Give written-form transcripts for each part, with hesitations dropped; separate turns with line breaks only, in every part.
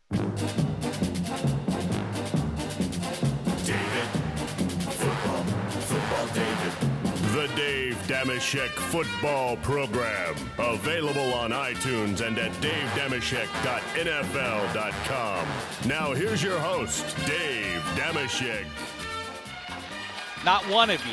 David. Football David. The Dave Dameshek Football Program. Available on iTunes and at davedameshek.nfl.com. Now here's your host, Dave Dameshek.
Not one of you,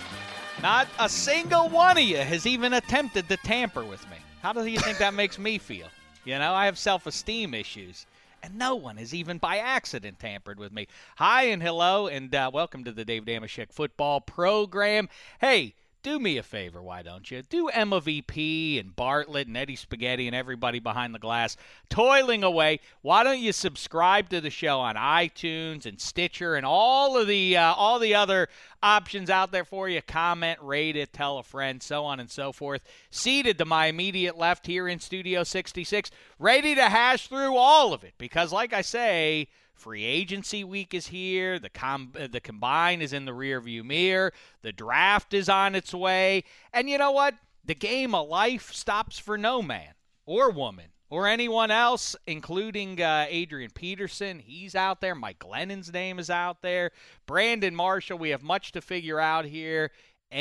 not a single one of you has even attempted to tamper with me. How do you think that makes me feel? You know, I have self-esteem issues, and no one has even by accident tampered with me. Hi and hello, and welcome to the Dave Dameshek Football Program. Hey, do me a favor, why don't you? Do Emma VP and Bartlett and Eddie Spaghetti and everybody behind the glass toiling away. Why don't you subscribe to the show on iTunes and Stitcher and all the other options out there for you? Comment, rate it, tell a friend, so on and so forth. Seated to my immediate left here in Studio 66, ready to hash through all of it because, like I say, free agency week is here. The combine is in the rearview mirror. The draft is on its way. And you know what? The game of life stops for no man or woman or anyone else, including Adrian Peterson. He's out there. Mike Glennon's name is out there. Brandon Marshall. We have much to figure out here.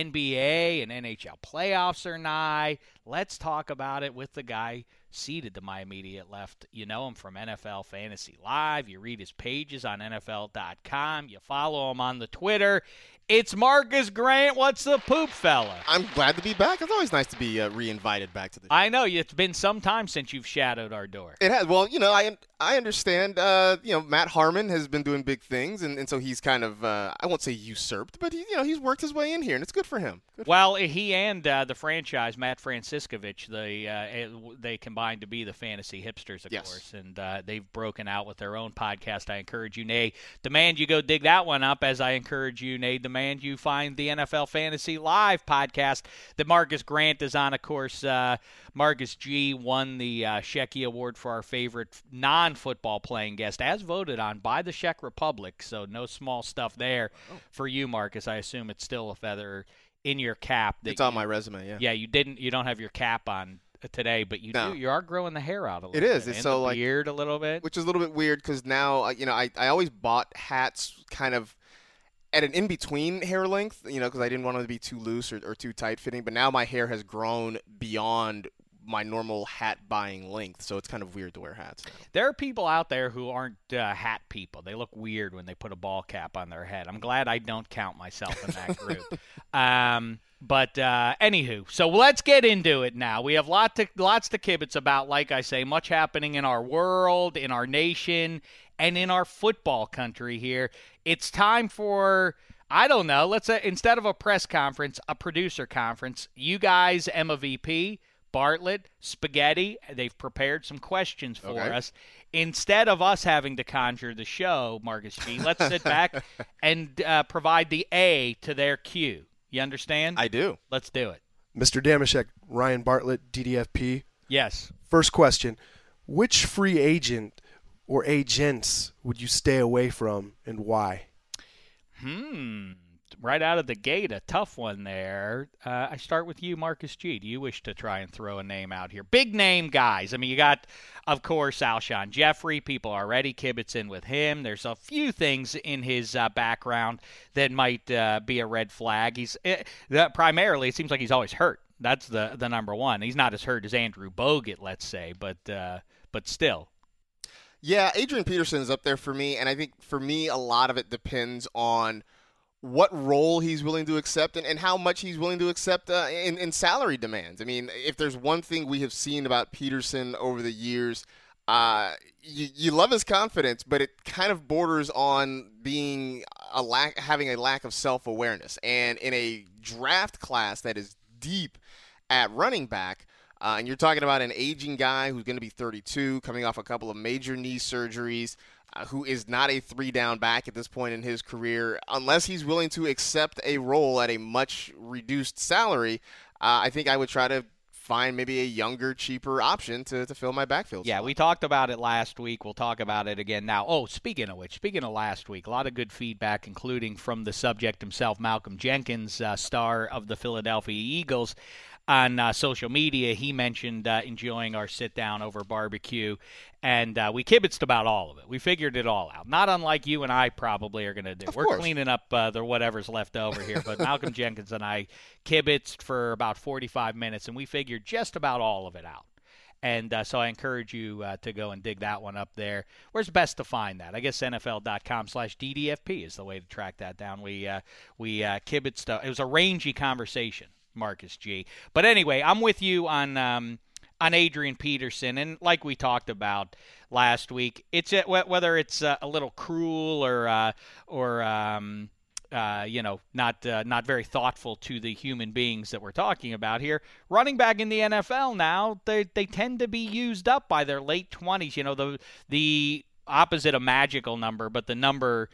NBA and NHL playoffs are nigh. Let's talk about it with the guy seated to my immediate left. You know him from NFL Fantasy Live. You read his pages on NFL.com. You follow him on the Twitter. It's Marcus Grant. What's the poop, fella?
I'm glad to be back. It's always nice to be re-invited back to the show.
I know. It's been some time since you've shadowed our door.
It has. Well, you know, I understand, Matt Harmon has been doing big things, and so he's kind of, I won't say usurped, but he's worked his way in here, and it's good for him.
He and the franchise, Matt Franciscovich, they combined to be the fantasy hipsters, of course, and they've broken out with their own podcast. I encourage you, nay, demand you go dig that one up, as I encourage you, nay, demand you find the NFL Fantasy Live podcast that Marcus Grant is on. Of course, Marcus G won the Shecky Award for our favorite non-football playing guest, as voted on by the Czech Republic, so no small stuff there for you, Marcus. I assume it's still a feather in your cap.
It's on my resume, yeah.
Yeah, you don't have your cap on today, but you do. You are growing the hair out a little bit.
It is. It's so
the beard a little bit.
Which is a little bit weird because now, I always bought hats kind of at an in-between hair length, because I didn't want them to be too loose or too tight-fitting. But now my hair has grown beyond my normal hat buying length, so it's kind of weird to wear hats now.
There are people out there who aren't hat people. They look weird when they put a ball cap on their head. I'm glad I don't count myself in that group. But anywho, so let's get into it now. We have lots to kibitz about, like I say, much happening in our world, in our nation, and in our football country here. It's time for, I don't know, let's say instead of a press conference, a producer conference. You guys, Emma VP, Bartlett, Spaghetti, they've prepared some questions for us. Instead of us having to conjure the show, Marcus G, let's sit back and provide the A to their cue. You understand?
I do.
Let's do it.
Mr. Dameshek, Ryan Bartlett, DDFP.
Yes.
First question, which free agent or agents would you stay away from and why?
Right out of the gate, a tough one there. I start with you, Marcus G. Do you wish to try and throw a name out here? Big name guys. I mean, you got, of course, Alshon Jeffrey. People already kibitzing with him. There's a few things in his background that might be a red flag. Primarily, it seems like he's always hurt. That's the number one. He's not as hurt as Andrew Bogut, let's say, but still.
Yeah, Adrian Peterson is up there for me, and I think for me a lot of it depends on what role he's willing to accept and how much he's willing to accept in salary demands. I mean, if there's one thing we have seen about Peterson over the years, you love his confidence, but it kind of borders on being having a lack of self-awareness. And in a draft class that is deep at running back, and you're talking about an aging guy who's going to be 32, coming off a couple of major knee surgeries, who is not a three-down back at this point in his career, unless he's willing to accept a role at a much reduced salary, I think I would try to find maybe a younger, cheaper option to fill my backfield slot.
We talked about it last week. We'll talk about it again now. Oh, speaking of last week, a lot of good feedback, including from the subject himself, Malcolm Jenkins, star of the Philadelphia Eagles. on social media, he mentioned enjoying our sit-down over barbecue, and we kibitzed about all of it. We figured it all out. Not unlike you and I probably are going to do.
Of
We're
course.
cleaning up the whatever's left over here, but Malcolm Jenkins and I kibitzed for about 45 minutes, and we figured just about all of it out. And so I encourage you to go and dig that one up there. Where's best to find that? I guess NFL.com/DDFP is the way to track that down. We kibitzed. It was a rangy conversation, Marcus G. But anyway, I'm with you on Adrian Peterson, and like we talked about last week, it's whether it's a little cruel or not very thoughtful to the human beings that we're talking about here. Running back in the NFL now, they tend to be used up by their late 20s. The opposite of magical number, but the number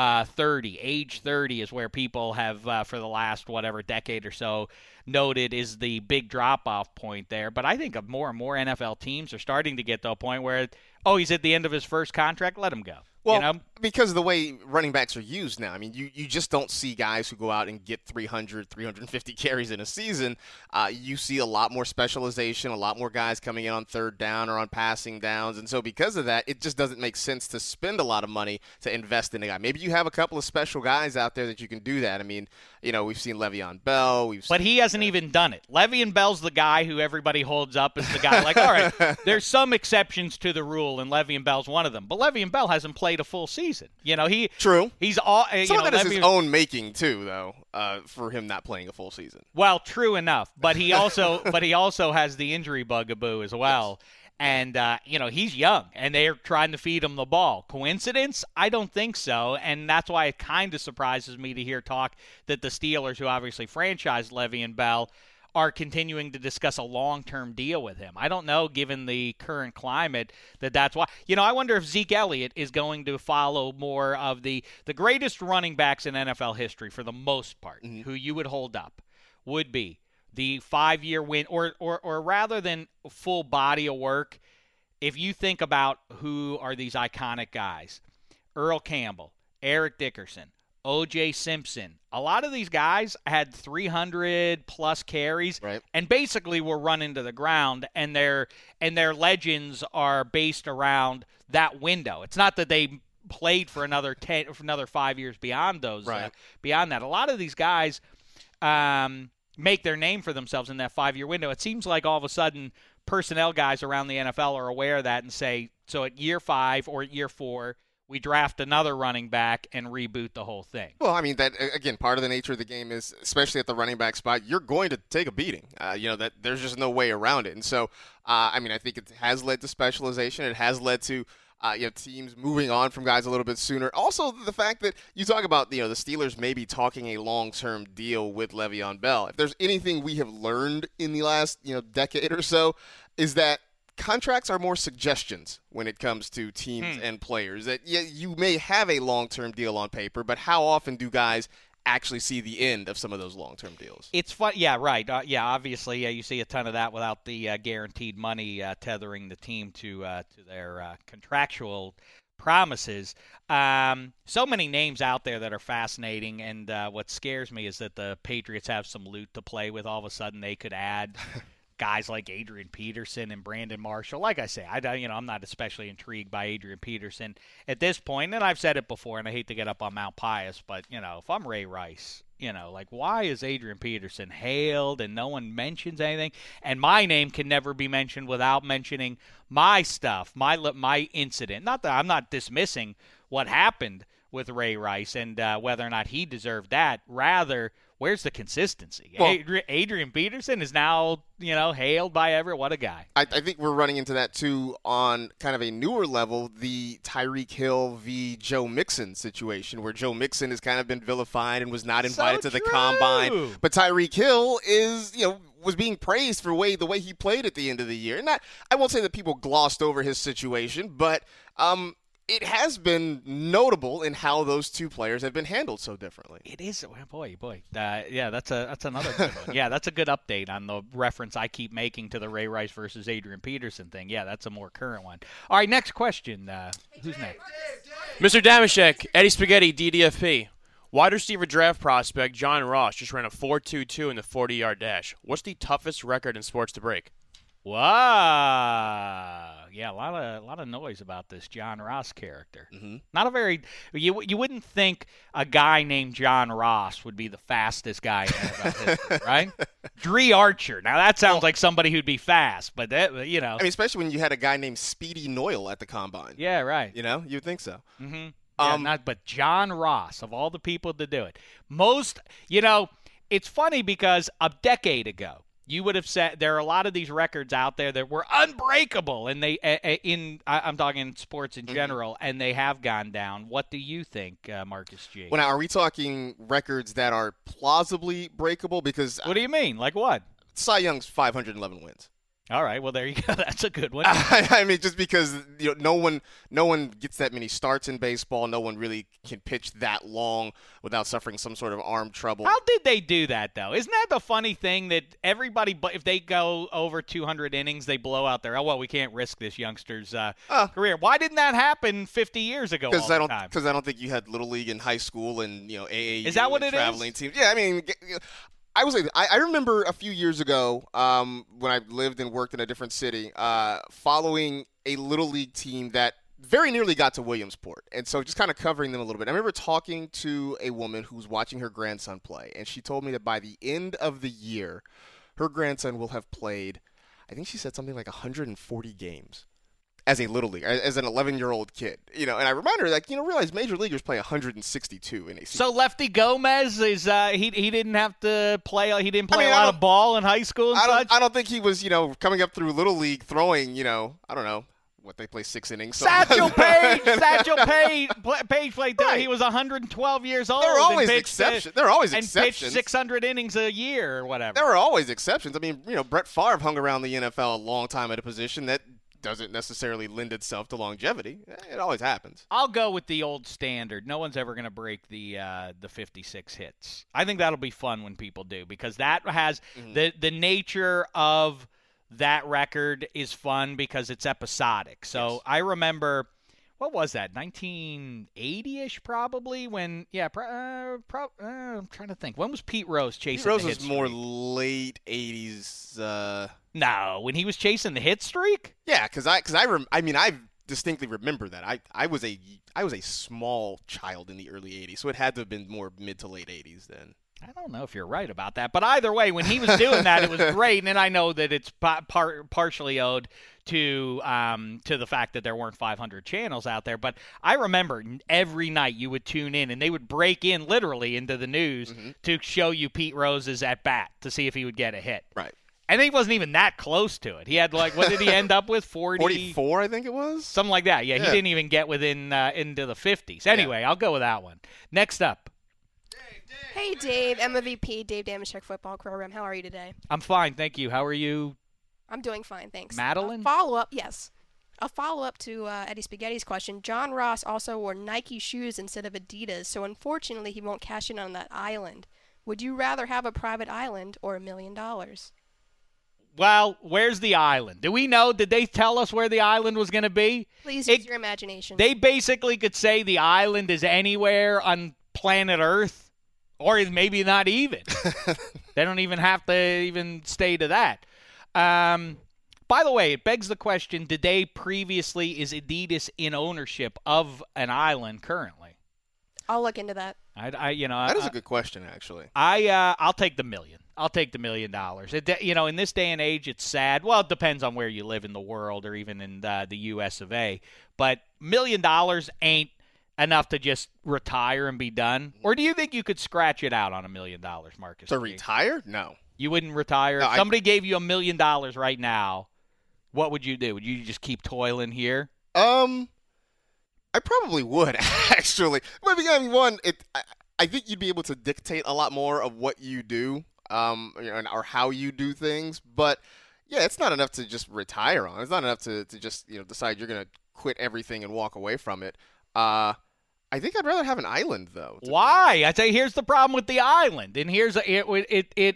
30, age 30 is where people have for the last decade or so noted is the big drop-off point there. But I think more and more NFL teams are starting to get to a point where, he's at the end of his first contract, let him go.
Well, because of the way running backs are used now. I mean, you just don't see guys who go out and get 300, 350 carries in a season. You see a lot more specialization, a lot more guys coming in on third down or on passing downs. And so because of that, it just doesn't make sense to spend a lot of money to invest in a guy. Maybe you have a couple of special guys out there that you can do that. I mean, we've seen Le'Veon Bell.
But he hasn't even done it. Le'Veon Bell's the guy who everybody holds up as the guy. Like, all right, there's some exceptions to the rule, and Le'Veon Bell's one of them. But Le'Veon Bell hasn't played a full season.
True.
He's all.
Some of that is his own making too, though, for him not playing a full season.
Well, true enough, but he also has the injury bugaboo as well. Yes. And he's young, and they're trying to feed him the ball. Coincidence? I don't think so, and that's why it kind of surprises me to hear talk that the Steelers, who obviously franchised Le'Veon Bell, are continuing to discuss a long-term deal with him. I don't know, given the current climate, that's why. I wonder if Zeke Elliott is going to follow more of the greatest running backs in NFL history for the most part, who you would hold up, would be the 5-year win, or rather than full body of work, if you think about who are these iconic guys, Earl Campbell, Eric Dickerson, O.J. Simpson. A lot of these guys had 300-plus carries,
right,
and basically were run into the ground, and their legends are based around that window. It's not that they played for another 5 years beyond those.
Right.
Beyond that, a lot of these guys make their name for themselves in that 5-year window. It seems like all of a sudden personnel guys around the NFL are aware of that and say, so at year 5 or at year 4, we draft another running back and reboot the whole thing.
Well, I mean, that again, part of the nature of the game is, especially at the running back spot, you're going to take a beating. That there's just no way around it. And so, I think it has led to specialization. It has led to teams moving on from guys a little bit sooner. Also, the fact that you talk about the Steelers maybe talking a long-term deal with Le'Veon Bell. If there's anything we have learned in the last decade or so, is that contracts are more suggestions when it comes to teams and players. That you may have a long-term deal on paper, but how often do guys actually see the end of some of those long-term deals?
It's fun. Yeah, right. Obviously, you see a ton of that without the guaranteed money tethering the team to their contractual promises. So many names out there that are fascinating, and what scares me is that the Patriots have some loot to play with. All of a sudden, they could add guys like Adrian Peterson and Brandon Marshall. Like I say, I'm not especially intrigued by Adrian Peterson at this point, and I've said it before, and I hate to get up on Mount Pius, but, if I'm Ray Rice, why is Adrian Peterson hailed and no one mentions anything? And my name can never be mentioned without mentioning my stuff, my incident. Not that I'm not dismissing what happened with Ray Rice and whether or not he deserved that. Rather, where's the consistency? Well, Adrian Peterson is now, hailed by everyone. What a guy.
I think we're running into that, too, on kind of a newer level, the Tyreek Hill v. Joe Mixon situation, where Joe Mixon has kind of been vilified and was not invited to the combine. But Tyreek Hill is, was being praised for the way he played at the end of the year. And I won't say that people glossed over his situation, but it has been notable in how those two players have been handled so differently.
It is, boy. That's another good one. Yeah, that's a good update on the reference I keep making to the Ray Rice versus Adrian Peterson thing. Yeah, that's a more current one. All right, next question. Who's next?
Mr. Damashek, Eddie Spaghetti, DDFP. Wide receiver draft prospect John Ross just ran a 4.22 in the 40-yard dash. What's the toughest record in sports to break?
Wow. Yeah, a lot of noise about this John Ross character.
Mm-hmm.
Not a very you wouldn't think a guy named John Ross would be the fastest guy in NFL history, right? Dree Archer. Now that sounds like somebody who'd be fast, but that, you know.
I mean, especially when you had a guy named Speedy Noyle at the combine.
Yeah, right.
You know, you'd think so.
Mm-hmm. Yeah, but John Ross, of all the people to do it, it's funny because a decade ago, you would have said there are a lot of these records out there that were unbreakable, and I'm talking sports in general, and they have gone down. What do you think, Marcus G?
Well, now, are we talking records that are plausibly breakable? Because
what do you mean? Like what?
Cy Young's 511 wins.
All right, well there you go. That's a good one.
I mean, just because no one gets that many starts in baseball. No one really can pitch that long without suffering some sort of arm trouble.
How did they do that, though? Isn't that the funny thing that everybody, if they go over 200 innings, they blow out their, we can't risk this youngster's career. Why didn't that happen 50 years ago? Because
I don't think you had Little League in high school and AAU.
Is that what it
traveling
is?
Teams. Yeah, I mean. I remember a few years ago when I lived and worked in a different city, following a Little League team that very nearly got to Williamsport. And so just kind of covering them a little bit. I remember talking to a woman who was watching her grandson play, and she told me that by the end of the year, her grandson will have played, I think she said something like 140 games. As a Little League, as an 11-year-old kid, and I remind her, realize major leaguers play 162 in a season.
So Lefty Gomez is he didn't have to play. He didn't play a lot of ball in high school and such.
I don't think he was, coming up through Little League throwing, I don't know what they play 6 innings.
Satchel Paige played there. Right. He was 112 years old.
There are always exceptions. There are always exceptions.
And pitched 600 innings a year or whatever.
There are always exceptions. I mean, Brett Favre hung around the NFL a long time at a position that doesn't necessarily lend itself to longevity. It always happens.
I'll go with the old standard. No one's ever going to break the 56 hits. I think that'll be fun when people do, because that has the nature of that record is fun because it's episodic. So yes. I remember, what was that, 1980-ish probably, when, I'm trying to think. When was Pete Rose chasing the hit streak?
Pete Rose was more late 80s.
No, when he was chasing the hit streak?
Yeah, because I distinctly remember that. I was a small child in the early 80s, so it had to have been more mid to late 80s then.
I don't know if you're right about that, but either way, when he was doing that, it was great, and I know that it's partially owed to the fact that there weren't 500 channels out there. But I remember every night you would tune in, and they would break in literally into the news to show you Pete Rose's at bat to see if he would get a hit.
Right.
I think he wasn't even that close to it. He had, what did he end up with?
44, I think it was?
Something like that. Yeah, he didn't even get within into the 50s. Anyway, I'll go with that one. Next up.
Hey, Dave. MVP, Dave Dameshek Football Program. How are you today?
I'm fine, thank you. How are you?
I'm doing fine, thanks.
Madeline?
A follow-up to Eddie Spaghetti's question. John Ross also wore Nike shoes instead of Adidas, so unfortunately he won't cash in on that island. Would you rather have a private island or $1 million?
Well, where's the island? Do we know? Did they tell us where the island was going to be?
Please use your imagination.
They basically could say the island is anywhere on planet Earth, or maybe not even. They don't even have to even stay to that. By the way, it begs the question, is Adidas in ownership of an island currently?
I'll look into that.
That is a good question, actually.
I'll take the $1 million. I'll take the $1 million. In this day and age, it's sad. Well, it depends on where you live in the world or even in the U.S. of A. But $1 million ain't enough to just retire and be done. Or do you think you could scratch it out on $1 million, Marcus?
To retire? No.
You wouldn't retire? No, if somebody gave you $1 million right now, what would you do? Would you just keep toiling here?
I probably would, actually. I think you'd be able to dictate a lot more of what you do. Or how you do things, but yeah, it's not enough to just retire on. It's not enough to just decide you're going to quit everything and walk away from it. I think I'd rather have an island though.
Why? I say here's the problem with the island, and it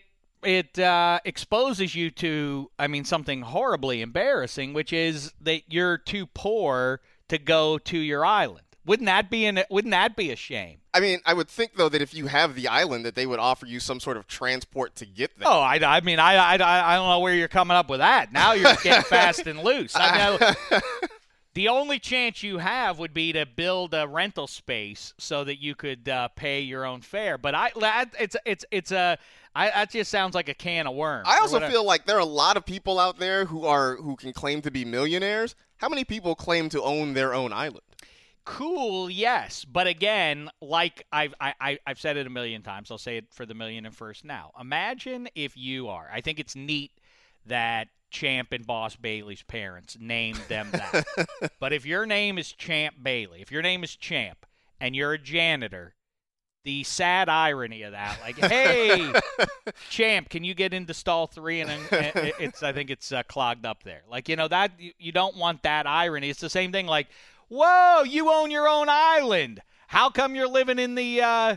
exposes you to something horribly embarrassing, which is that you're too poor to go to your island. Wouldn't that be a shame?
I mean, I would think though that if you have the island, that they would offer you some sort of transport to get there.
Oh, I don't know where you're coming up with that. Now you're getting fast and loose. I know. The only chance you have would be to build a rental space so that you could pay your own fare. But that just sounds like a can of worms.
I also feel like there are a lot of people out there who can claim to be millionaires. How many people claim to own their own island?
Cool, yes, but again, like I've said it a million times, I'll say it for the million and first now. Imagine if you are. I think it's neat that Champ and Boss Bailey's parents named them that. But if your name is Champ Bailey, if your name is Champ, and you're a janitor, the sad irony of that, like, hey, Champ, can you get into stall 3? And I think it's clogged up there. Like, that you don't want that irony. It's the same thing. Like, whoa, you own your own island. How come you're living in the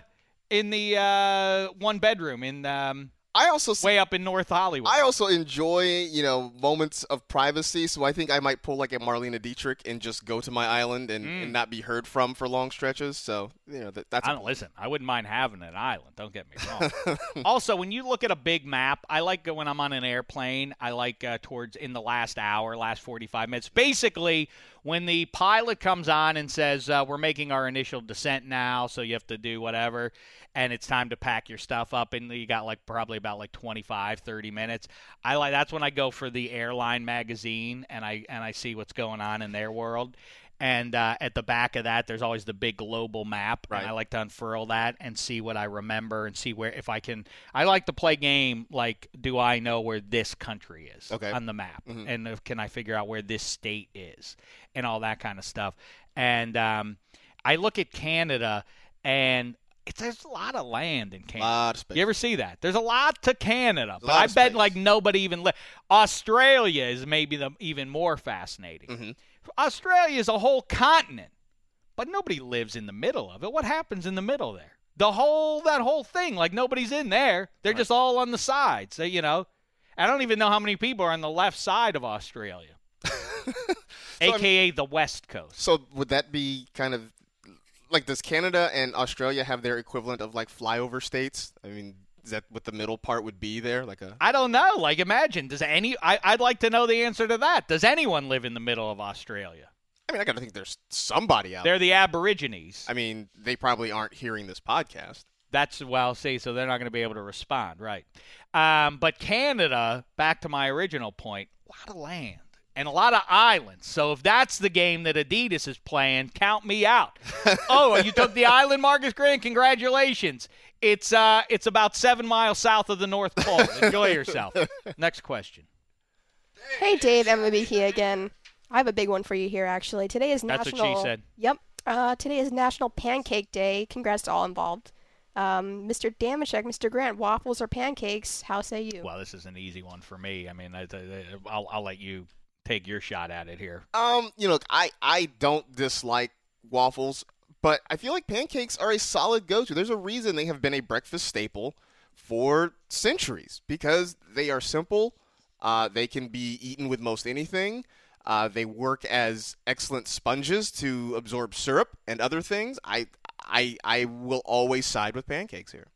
one bedroom in way up in North Hollywood?
I also enjoy, moments of privacy, so I think I might pull like a Marlena Dietrich and just go to my island and not be heard from for long stretches. So, that's
listen, I wouldn't mind having an island, don't get me wrong. Also, when you look at a big map, I like when I'm on an airplane, I like towards in the last hour, last 45 minutes. Basically, when the pilot comes on and says, we're making our initial descent now, so you have to do whatever, and it's time to pack your stuff up, and you got probably about 25, 30 minutes. That's when I go for the airline magazine, and I see what's going on in their world. And at the back of that, there's always the big global map.
Right.
And I like to unfurl that and see what I remember and see where, if I can. I like to play game like, do I know where this country is on the map? Mm-hmm. And can I figure out where this state is and all that kind of stuff. And I look at Canada, and there's a lot of land in Canada.
A lot of space.
You ever see that? There's a lot to Canada, but I bet nobody even Australia is maybe even more fascinating.
Mm-hmm.
Australia is a whole continent, but nobody lives in the middle of it. What happens in the middle there? That whole thing, nobody's in there. They're just all on the sides. I don't even know how many people are on the left side of Australia, a.k.a. the West Coast.
So would that be kind of does Canada and Australia have their equivalent of flyover states? I mean, is that what the middle part would be there?
I don't know. Imagine, I'd like to know the answer to that. Does anyone live in the middle of Australia?
I mean, I got to think there's somebody out there.
They're the Aborigines.
I mean, they probably aren't hearing this podcast.
So they're not going to be able to respond, right? But Canada, back to my original point, a lot of land. And a lot of islands. So if that's the game that Adidas is playing, count me out. Oh, you took the island, Marcus Grant? Congratulations. It's about 7 miles south of the North Pole. Enjoy yourself. Next question.
Hey, Dave, Emma Beakey again. I have a big one for you here, actually. Today is
That's
National...
what she said.
Yep. Today is National Pancake Day. Congrats to all involved. Mr. Damashek, Mr. Grant, waffles or pancakes? How say you?
Well, this is an easy one for me. I mean, I'll let you take your shot at it here.
I don't dislike waffles, but I feel like pancakes are a solid go-to. There's a reason they have been a breakfast staple for centuries, because they are simple. They can be eaten with most anything. They work as excellent sponges to absorb syrup and other things. I will always side with pancakes here.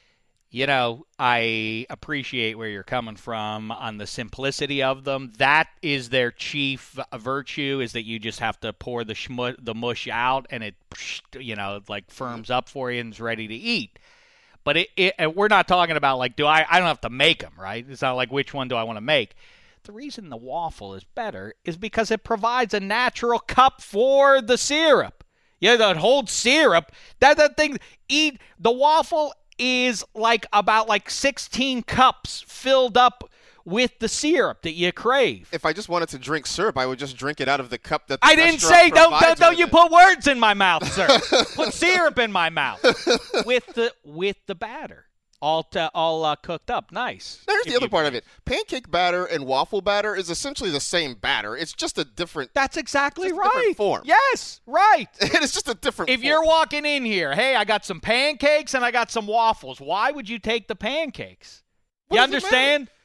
I appreciate where you're coming from on the simplicity of them. That is their chief virtue, is that you just have to pour the mush out, and it, firms up for you and is ready to eat. But we're not talking about, I don't have to make them, right? It's not which one do I want to make. The reason the waffle is better is because it provides a natural cup for the syrup. That holds syrup. That thing, the waffle is about 16 cups filled up with the syrup that you crave.
If I just wanted to drink syrup, I would just drink it out of the cup that the
I didn't say don't you put words in my mouth, sir. Put syrup in my mouth with the batter. All cooked up nice.
There's the other part of it. Pancake batter and waffle batter is essentially the same batter. It's just a different.
That's exactly right.
Different form.
Yes, right.
It's just a different.
If you're walking in here, hey, I got some pancakes and I got some waffles. Why would you take the pancakes? You understand?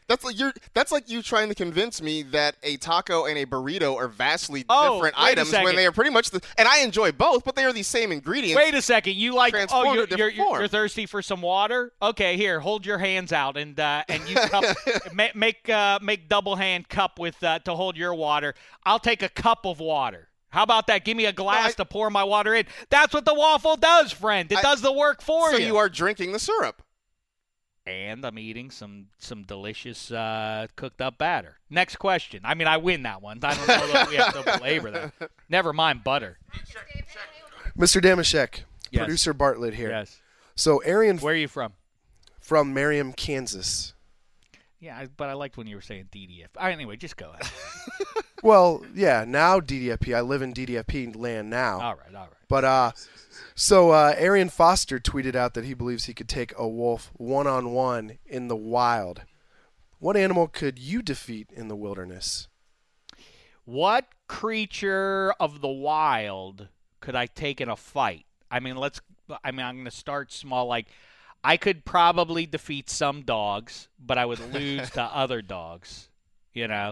That's like you trying to convince me that a taco and a burrito are vastly
Oh,
different
wait a
items
second.
when they are pretty much and I enjoy both, but they are the same ingredients.
Wait a second. You like?
Transformed
Oh,
to different
you're
form.
thirsty for some water? Okay, here, hold your hands out and you cup, make double hand cup with to hold your water. I'll take a cup of water. How about that? Give me a glass to pour my water in. That's what the waffle does, friend. It does the work for you.
So you are drinking the syrup.
And I'm eating some delicious cooked up batter. Next question. I mean, I win that one. I don't know that we have to belabor that. Never mind butter.
Mr. Damashek,
Yes.
producer Bartlett here.
Yes.
So Arian
Where are you from?
from Merriam, Kansas.
Yeah, but I liked when you were saying DDF. Anyway, just go ahead.
Well, yeah, now DDFP. I live in DDFP land now.
All right.
But so Arian Foster tweeted out that he believes he could take a wolf one-on-one in the wild. What animal could you defeat in the wilderness?
What creature of the wild could I take in a fight? I'm going to start small. Like, I could probably defeat some dogs, but I would lose to other dogs. You know,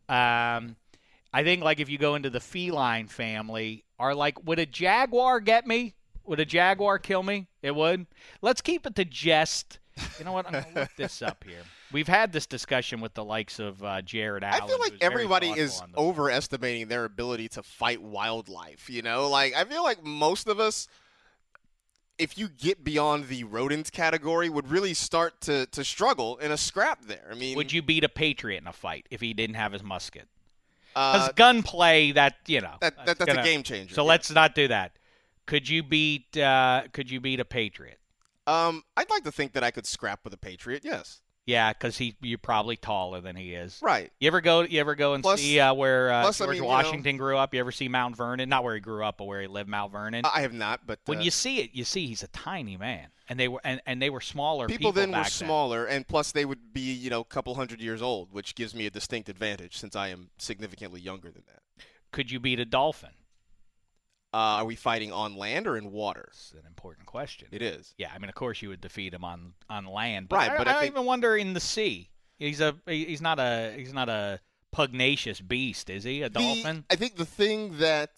I think like if you go into the feline family, would a jaguar get me? Would a jaguar kill me? It would. Let's keep it to jest. You know what? I'm going to look this up here. We've had this discussion with the likes of Jared Allen.
I feel like
who's very
everybody
thoughtful
is
on the-
overestimating their ability to fight wildlife. You know, like I feel like most of us, if you get beyond the rodent category, would really start to struggle in a scrap there. I mean,
Would you beat a patriot in a fight if he didn't have his musket? Because gunplay, that's
a game changer.
So
yeah.
let's not do that. Could you beat a patriot?
I'd like to think that I could scrap with a patriot. Yes.
Yeah, because you're probably taller than he is.
Right.
You ever go and
Plus-
see where
plus, I
George
mean,
Washington grew up? You ever see Mount Vernon? Not where he grew up, but where he lived, Mount Vernon.
I have not, but
When you see it, you see he's a tiny man, and they were smaller.
people then were
back
smaller, and plus they would be a couple hundred years old, which gives me a distinct advantage since I am significantly younger than that.
Could you beat a dolphin?
Are we fighting on land or in water?
That's an important question.
It is.
Yeah, I mean, of course you would defeat him on land, but
Right, but I
I
think-
even wonder in the sea. He's not a pugnacious beast, is he? A dolphin?
I think the thing that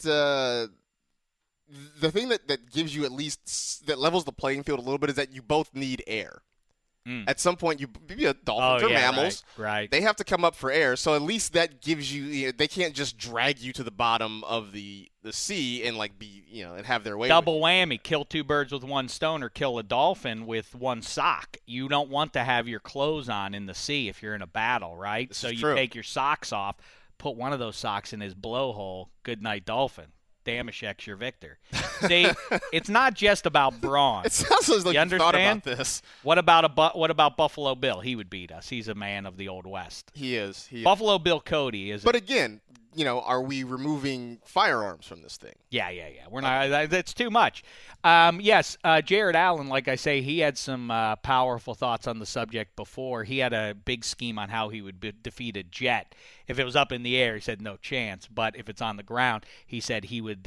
gives you at least that levels the playing field a little bit is that you both need air. At some point, dolphins are mammals.
Right.
They have to come up for air, so at least that gives you. They can't just drag you to the bottom of the sea and and have their way.
Double whammy: kill two birds with one stone, or kill a dolphin with one sock. You don't want to have your clothes on in the sea if you're in a battle, right?
This
So
is
you
true.
take your socks off, put one of those socks in his blowhole. Good night, dolphin. Damashek's your victor. See, it's not just about brawn.
It sounds like
You
you thought
understand?
about this.
What about Buffalo Bill? He would beat us. He's a man of the Old West.
He is.
Buffalo Bill Cody is.
But again, are we removing firearms from this thing?
Yeah. We're not. That's too much. Yes, Jared Allen, like I say, he had some powerful thoughts on the subject before. He had a big scheme on how he would defeat a jet. If it was up in the air, he said no chance. But if it's on the ground, he said he would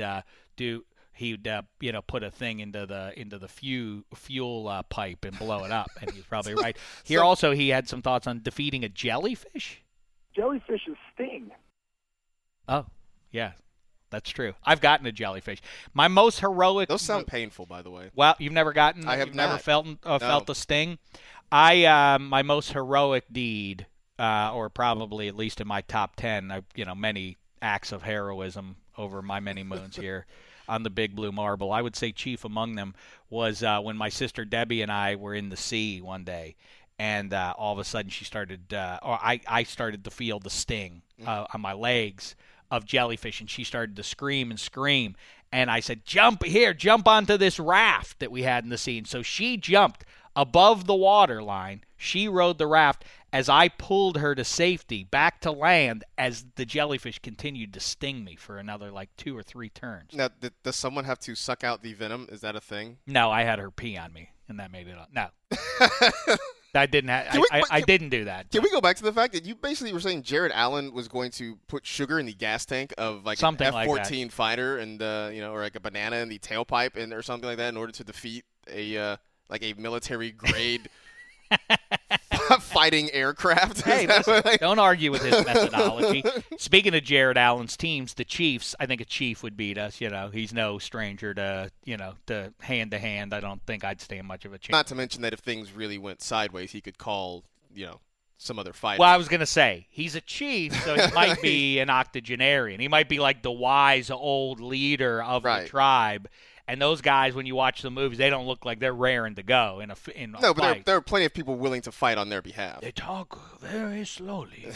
put a thing into the fuel pipe and blow it up. And he's probably right. Here also, he had some thoughts on defeating a jellyfish.
Jellyfishes sting.
Oh, yeah, that's true. I've gotten a jellyfish. My most heroic.
Those sound painful, by the way.
Well, you've never gotten.
I have
you've never
not.
felt the sting. My most heroic deed, or probably at least in my top 10. Many acts of heroism over my many moons here on the Big Blue Marble. I would say chief among them was when my sister Debbie and I were in the sea one day. And all of a sudden, she started, I started to feel the sting on my legs of jellyfish, and she started to scream and scream. And I said, jump onto this raft that we had in the sea. And so she jumped above the water line. She rode the raft as I pulled her to safety back to land as the jellyfish continued to sting me for another 2 or 3 turns.
Now, does someone have to suck out the venom? Is that a thing?
No, I had her pee on me, and that made it up. No. I didn't. I didn't do that.
Can we go back to the fact that you basically were saying Jared Allen was going to put sugar in the gas tank of
Something
an
like
F-14 fighter, and or a banana in the tailpipe, or something like that, in order to defeat a military grade fighting aircraft.
Hey, listen, don't argue with his methodology. Speaking of Jared Allen's teams, the Chiefs, I think a Chief would beat us. He's no stranger to hand-to-hand. I don't think I'd stand much of a chance.
Not to mention that if things really went sideways, he could call, some other fighter.
Well, I was going to say, he's a Chief, so he might be an octogenarian. He might be like the wise old leader of the tribe. And those guys, when you watch the movies, they don't look like they're raring to go in a fight.
But there are plenty of people willing to fight on their behalf.
They talk very slowly.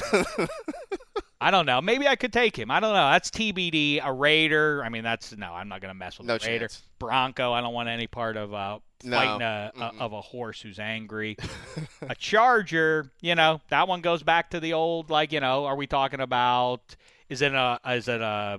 I don't know. Maybe I could take him. I don't know. That's TBD. A Raider. I mean, I'm not going to mess with a Raider.
Chance.
Bronco. I don't want any part of fighting of a horse who's angry. A Charger. That one goes back to the old. Are we talking about? Is it a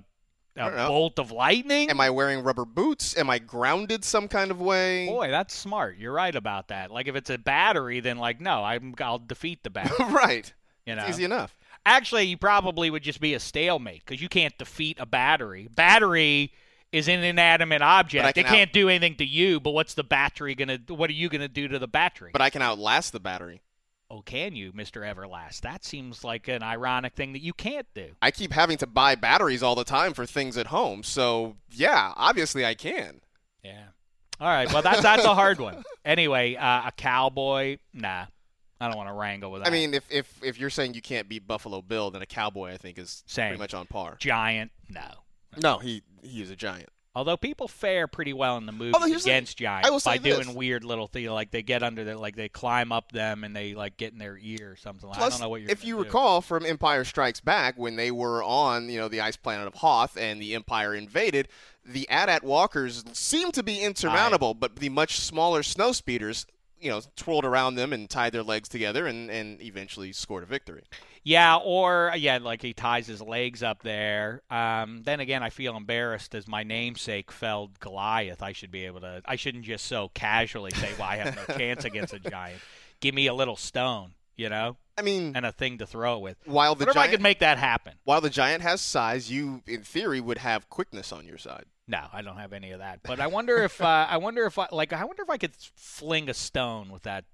bolt of lightning?
Am I wearing rubber boots? Am I grounded some kind of way?
Boy, that's smart. You're right about that. Like, if it's a battery, then, no, I'll defeat the battery.
Right. It's easy enough.
Actually, you probably would just be a stalemate because you can't defeat a battery. Battery is an inanimate object. It can't do anything to you, but what are you going to do to the battery?
But I can outlast the battery.
Oh, can you, Mr. Everlast? That seems like an ironic thing that you can't do.
I keep having to buy batteries all the time for things at home, so yeah, obviously I can.
Yeah. All right, well, that's a hard one. Anyway, a cowboy, nah. I don't want to wrangle with that.
I mean, if you're saying you can't beat Buffalo Bill, then a cowboy, I think, is pretty much on par.
Giant, no.
No, he is a giant.
Although people fare pretty well in the movies against giants by doing weird little things, like they get under their, they climb up them and they get in their ear or something.
Plus,
I don't know what you're.
If you recall from Empire Strikes Back, when they were on the ice planet of Hoth and the Empire invaded, the AT-AT walkers seemed to be insurmountable, but the much smaller snow speeders, twirled around them and tied their legs together and eventually scored a victory.
Yeah, or he ties his legs up there. Then again, I feel embarrassed as my namesake felled Goliath. I shouldn't just so casually say, well, I have no chance against a giant. Give me a little stone,
I mean,
and a thing to throw with.
I
could make that happen.
While the giant has size, you, in theory, would have quickness on your side.
No, I don't have any of that. But I wonder if I could fling a stone with that.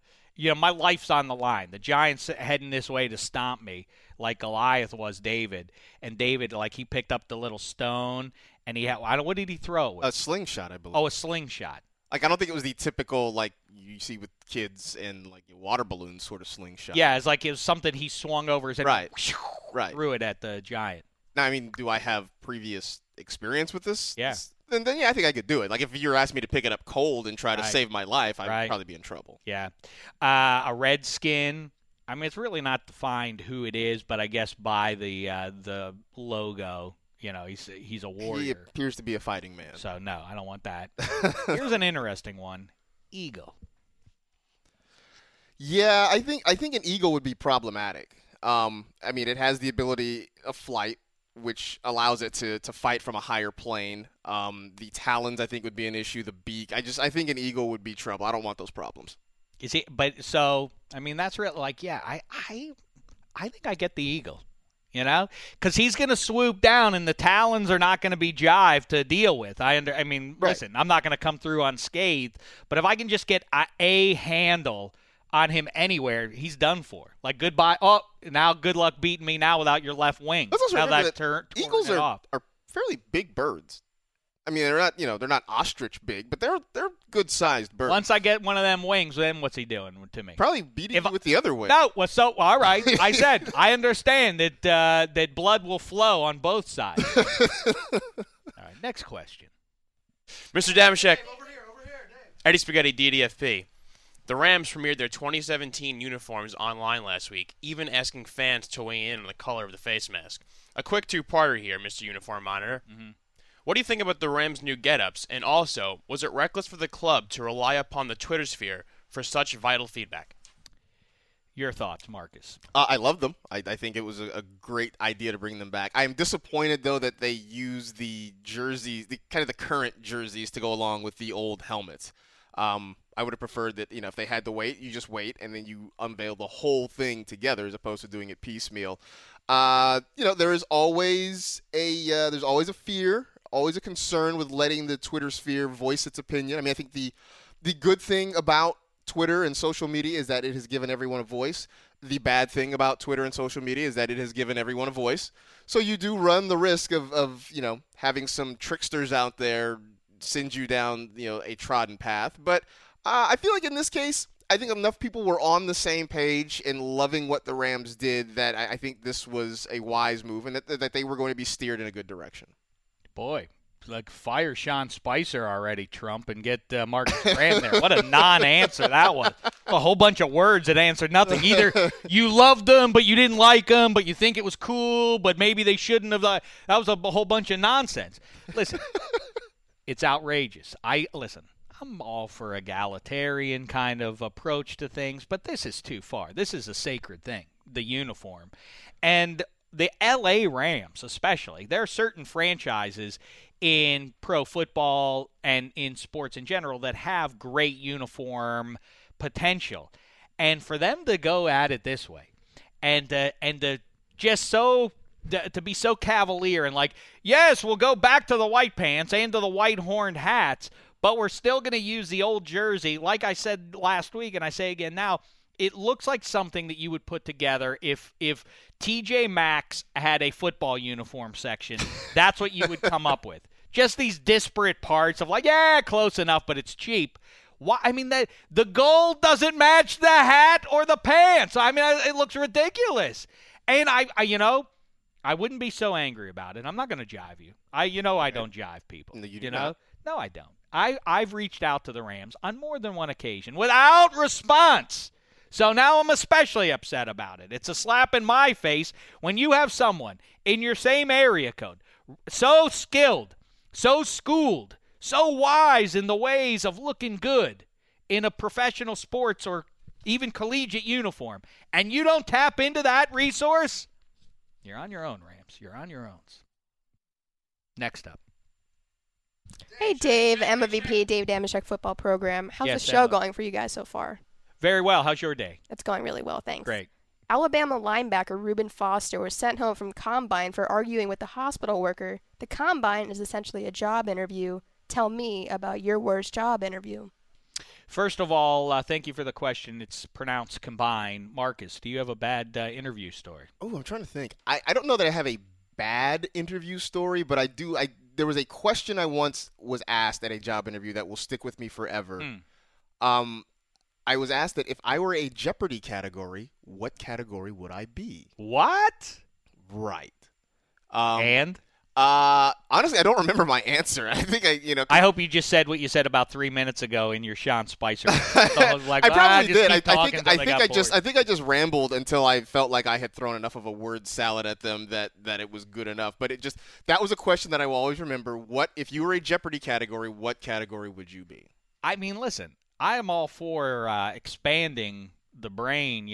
My life's on the line. The giant's heading this way to stomp me, like Goliath was David. And David, he picked up the little stone, and he had. What did he throw?
A slingshot, I believe.
Oh, a slingshot.
I don't think it was the typical you see with kids and water balloons sort of slingshot.
Yeah, it was something he swung over his head.
Right.
Threw it at the giant.
Now, I mean, do I have previous experience with this?
Yeah.
Then yeah, I think I could do it. If you were asking me to pick it up cold and try to save my life, I'd probably be in trouble.
Yeah. A redskin. I mean, it's really not defined who it is, but I guess by the logo, he's a warrior.
He appears to be a fighting man.
So no, I don't want that. Here's an interesting one: eagle.
Yeah, I think an eagle would be problematic. I mean, it has the ability of flight, which allows it to fight from a higher plane. The talons, I think, would be an issue. The beak. I think an eagle would be trouble. I don't want those problems.
Is it? But so, I mean, that's real. I think I get the eagle. Because he's going to swoop down, and the talons are not going to be jive to deal with. Listen, I'm not going to come through unscathed, but if I can just get a handle on him anywhere, he's done for. Goodbye. Oh, now good luck beating me now without your left wing.
Let's also remember
that
eagles are fairly big birds. I mean, they're not ostrich big, but they're good-sized birds.
Once I get one of them wings, then what's he doing to me?
Probably beating you with the other wing.
No, all right. I said I understand that blood will flow on both sides. All right, next question.
Mr. Damashek. Over here, Dave. Eddie Spaghetti, DDFP. The Rams premiered their 2017 uniforms online last week, even asking fans to weigh in on the color of the face mask. A quick two-parter here, Mr. Uniform Monitor. Mm-hmm. What do you think about the Rams' new get-ups? And also, was it reckless for the club to rely upon the Twitter sphere for such vital feedback?
Your thoughts, Marcus?
I love them. I think it was a great idea to bring them back. I am disappointed, though, that they use the jerseys, the current jerseys, to go along with the old helmets. I would have preferred that, if they had to wait, you just wait, and then you unveil the whole thing together as opposed to doing it piecemeal. There is always a fear, always a concern with letting the Twitter sphere voice its opinion. I mean, I think the good thing about Twitter and social media is that it has given everyone a voice. The bad thing about Twitter and social media is that it has given everyone a voice. So you do run the risk of having some tricksters out there send you down, a trodden path. But I feel like in this case, I think enough people were on the same page and loving what the Rams did that I think this was a wise move and that they were going to be steered in a good direction.
Boy, like fire Sean Spicer already, Trump, and get Marcus Graham there. What a non-answer that was. A whole bunch of words that answered nothing. Either you loved them, but you didn't like them, but you think it was cool, but maybe they shouldn't have. That was a whole bunch of nonsense. Listen, it's outrageous. I'm all for egalitarian kind of approach to things, but this is too far. This is a sacred thing, the uniform. And the L.A. Rams especially, there are certain franchises in pro football and in sports in general that have great uniform potential. And for them to go at it this way and to just to be so cavalier and like, yes, we'll go back to the white pants and to the white horned hats, but we're still going to use the old jersey. Like I said last week, and I say again now, it looks like something that you would put together if TJ Maxx had a football uniform section. That's what you would come up with. Just these disparate parts of like, yeah, close enough, but it's cheap. Why? I mean, the gold doesn't match the hat or the pants. I mean, it looks ridiculous. And I wouldn't be so angry about it. I'm not going to jive you. I don't jive people.
No, you do not.
No, I don't. I've reached out to the Rams on more than one occasion without response. So now I'm especially upset about it. It's a slap in my face when you have someone in your same area code so skilled, so schooled, so wise in the ways of looking good in a professional sports or even collegiate uniform, and you don't tap into that resource, you're on your own, Rams. You're on your own. Next up.
Hey, Dave, Emma VP, Dave Damashek football program. How's
Yes,
the show
Emma.
going for you guys so far?
Very well. How's your day?
It's going really well, thanks.
Great.
Alabama linebacker Reuben Foster was sent home from Combine for arguing with the hospital worker. The Combine is essentially a job interview. Tell me about your worst job interview.
First of all, thank you for the question. It's pronounced combine. Marcus, do you have a bad interview story?
Oh, I'm trying to think. I don't know that I have a bad interview story, but there was a question I once was asked at a job interview that will stick with me forever. I was asked that if I were a Jeopardy category, what category would I be?
What?
Right.
And?
Honestly, I don't remember my answer. I think
I hope you just said what you said about 3 minutes ago in your Sean Spicer. So like,
I probably
just
did.
keep talking until they got bored.
I think I just rambled until I felt like I had thrown enough of a word salad at them that it was good enough. But that was a question that I will always remember. What if you were a Jeopardy category? What category would you be?
I mean, listen, I am all for expanding the brain,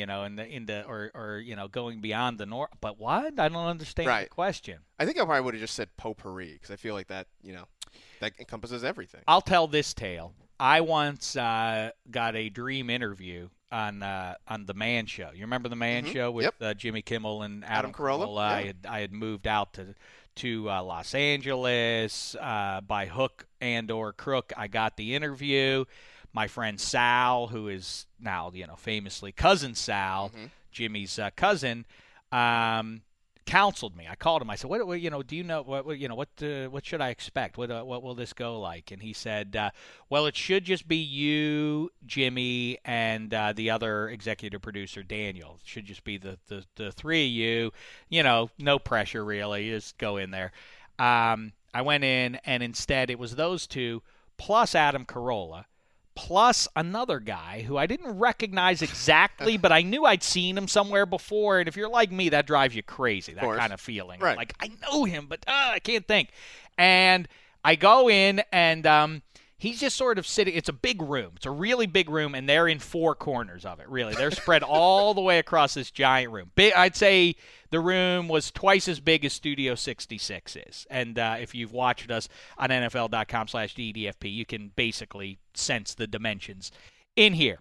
or going beyond the norm. But what? I don't understand the question.
I think I probably would have just said potpourri because I feel like that, that encompasses everything.
I'll tell this tale. I once got a dream interview on the Man Show. You remember the Man Show with Jimmy Kimmel and Adam Carolla?
Yeah.
I had moved out to Los Angeles by hook and or crook. I got the interview. My friend Sal, who is now, famously Cousin Sal, Jimmy's cousin, counseled me. I called him. I said, "What do you know? What should I expect? What will this go like?" And he said, "Well, it should just be you, Jimmy, and the other executive producer, Daniel. It should just be the three of you. No pressure really. Just go in there." I went in, and instead it was those two plus Adam Carolla, plus another guy who I didn't recognize exactly, but I knew I'd seen him somewhere before. And if you're like me, that drives you crazy, that kind of feeling.
Right.
Like, I know him, but I can't think. And I go in, and he's just sort of sitting. It's a big room. It's a really big room, and they're in four corners of it, really. They're spread all the way across this giant room. I'd say the room was twice as big as Studio 66 is. And if you've watched us on NFL.com/DDFP, you can basically sense the dimensions in here.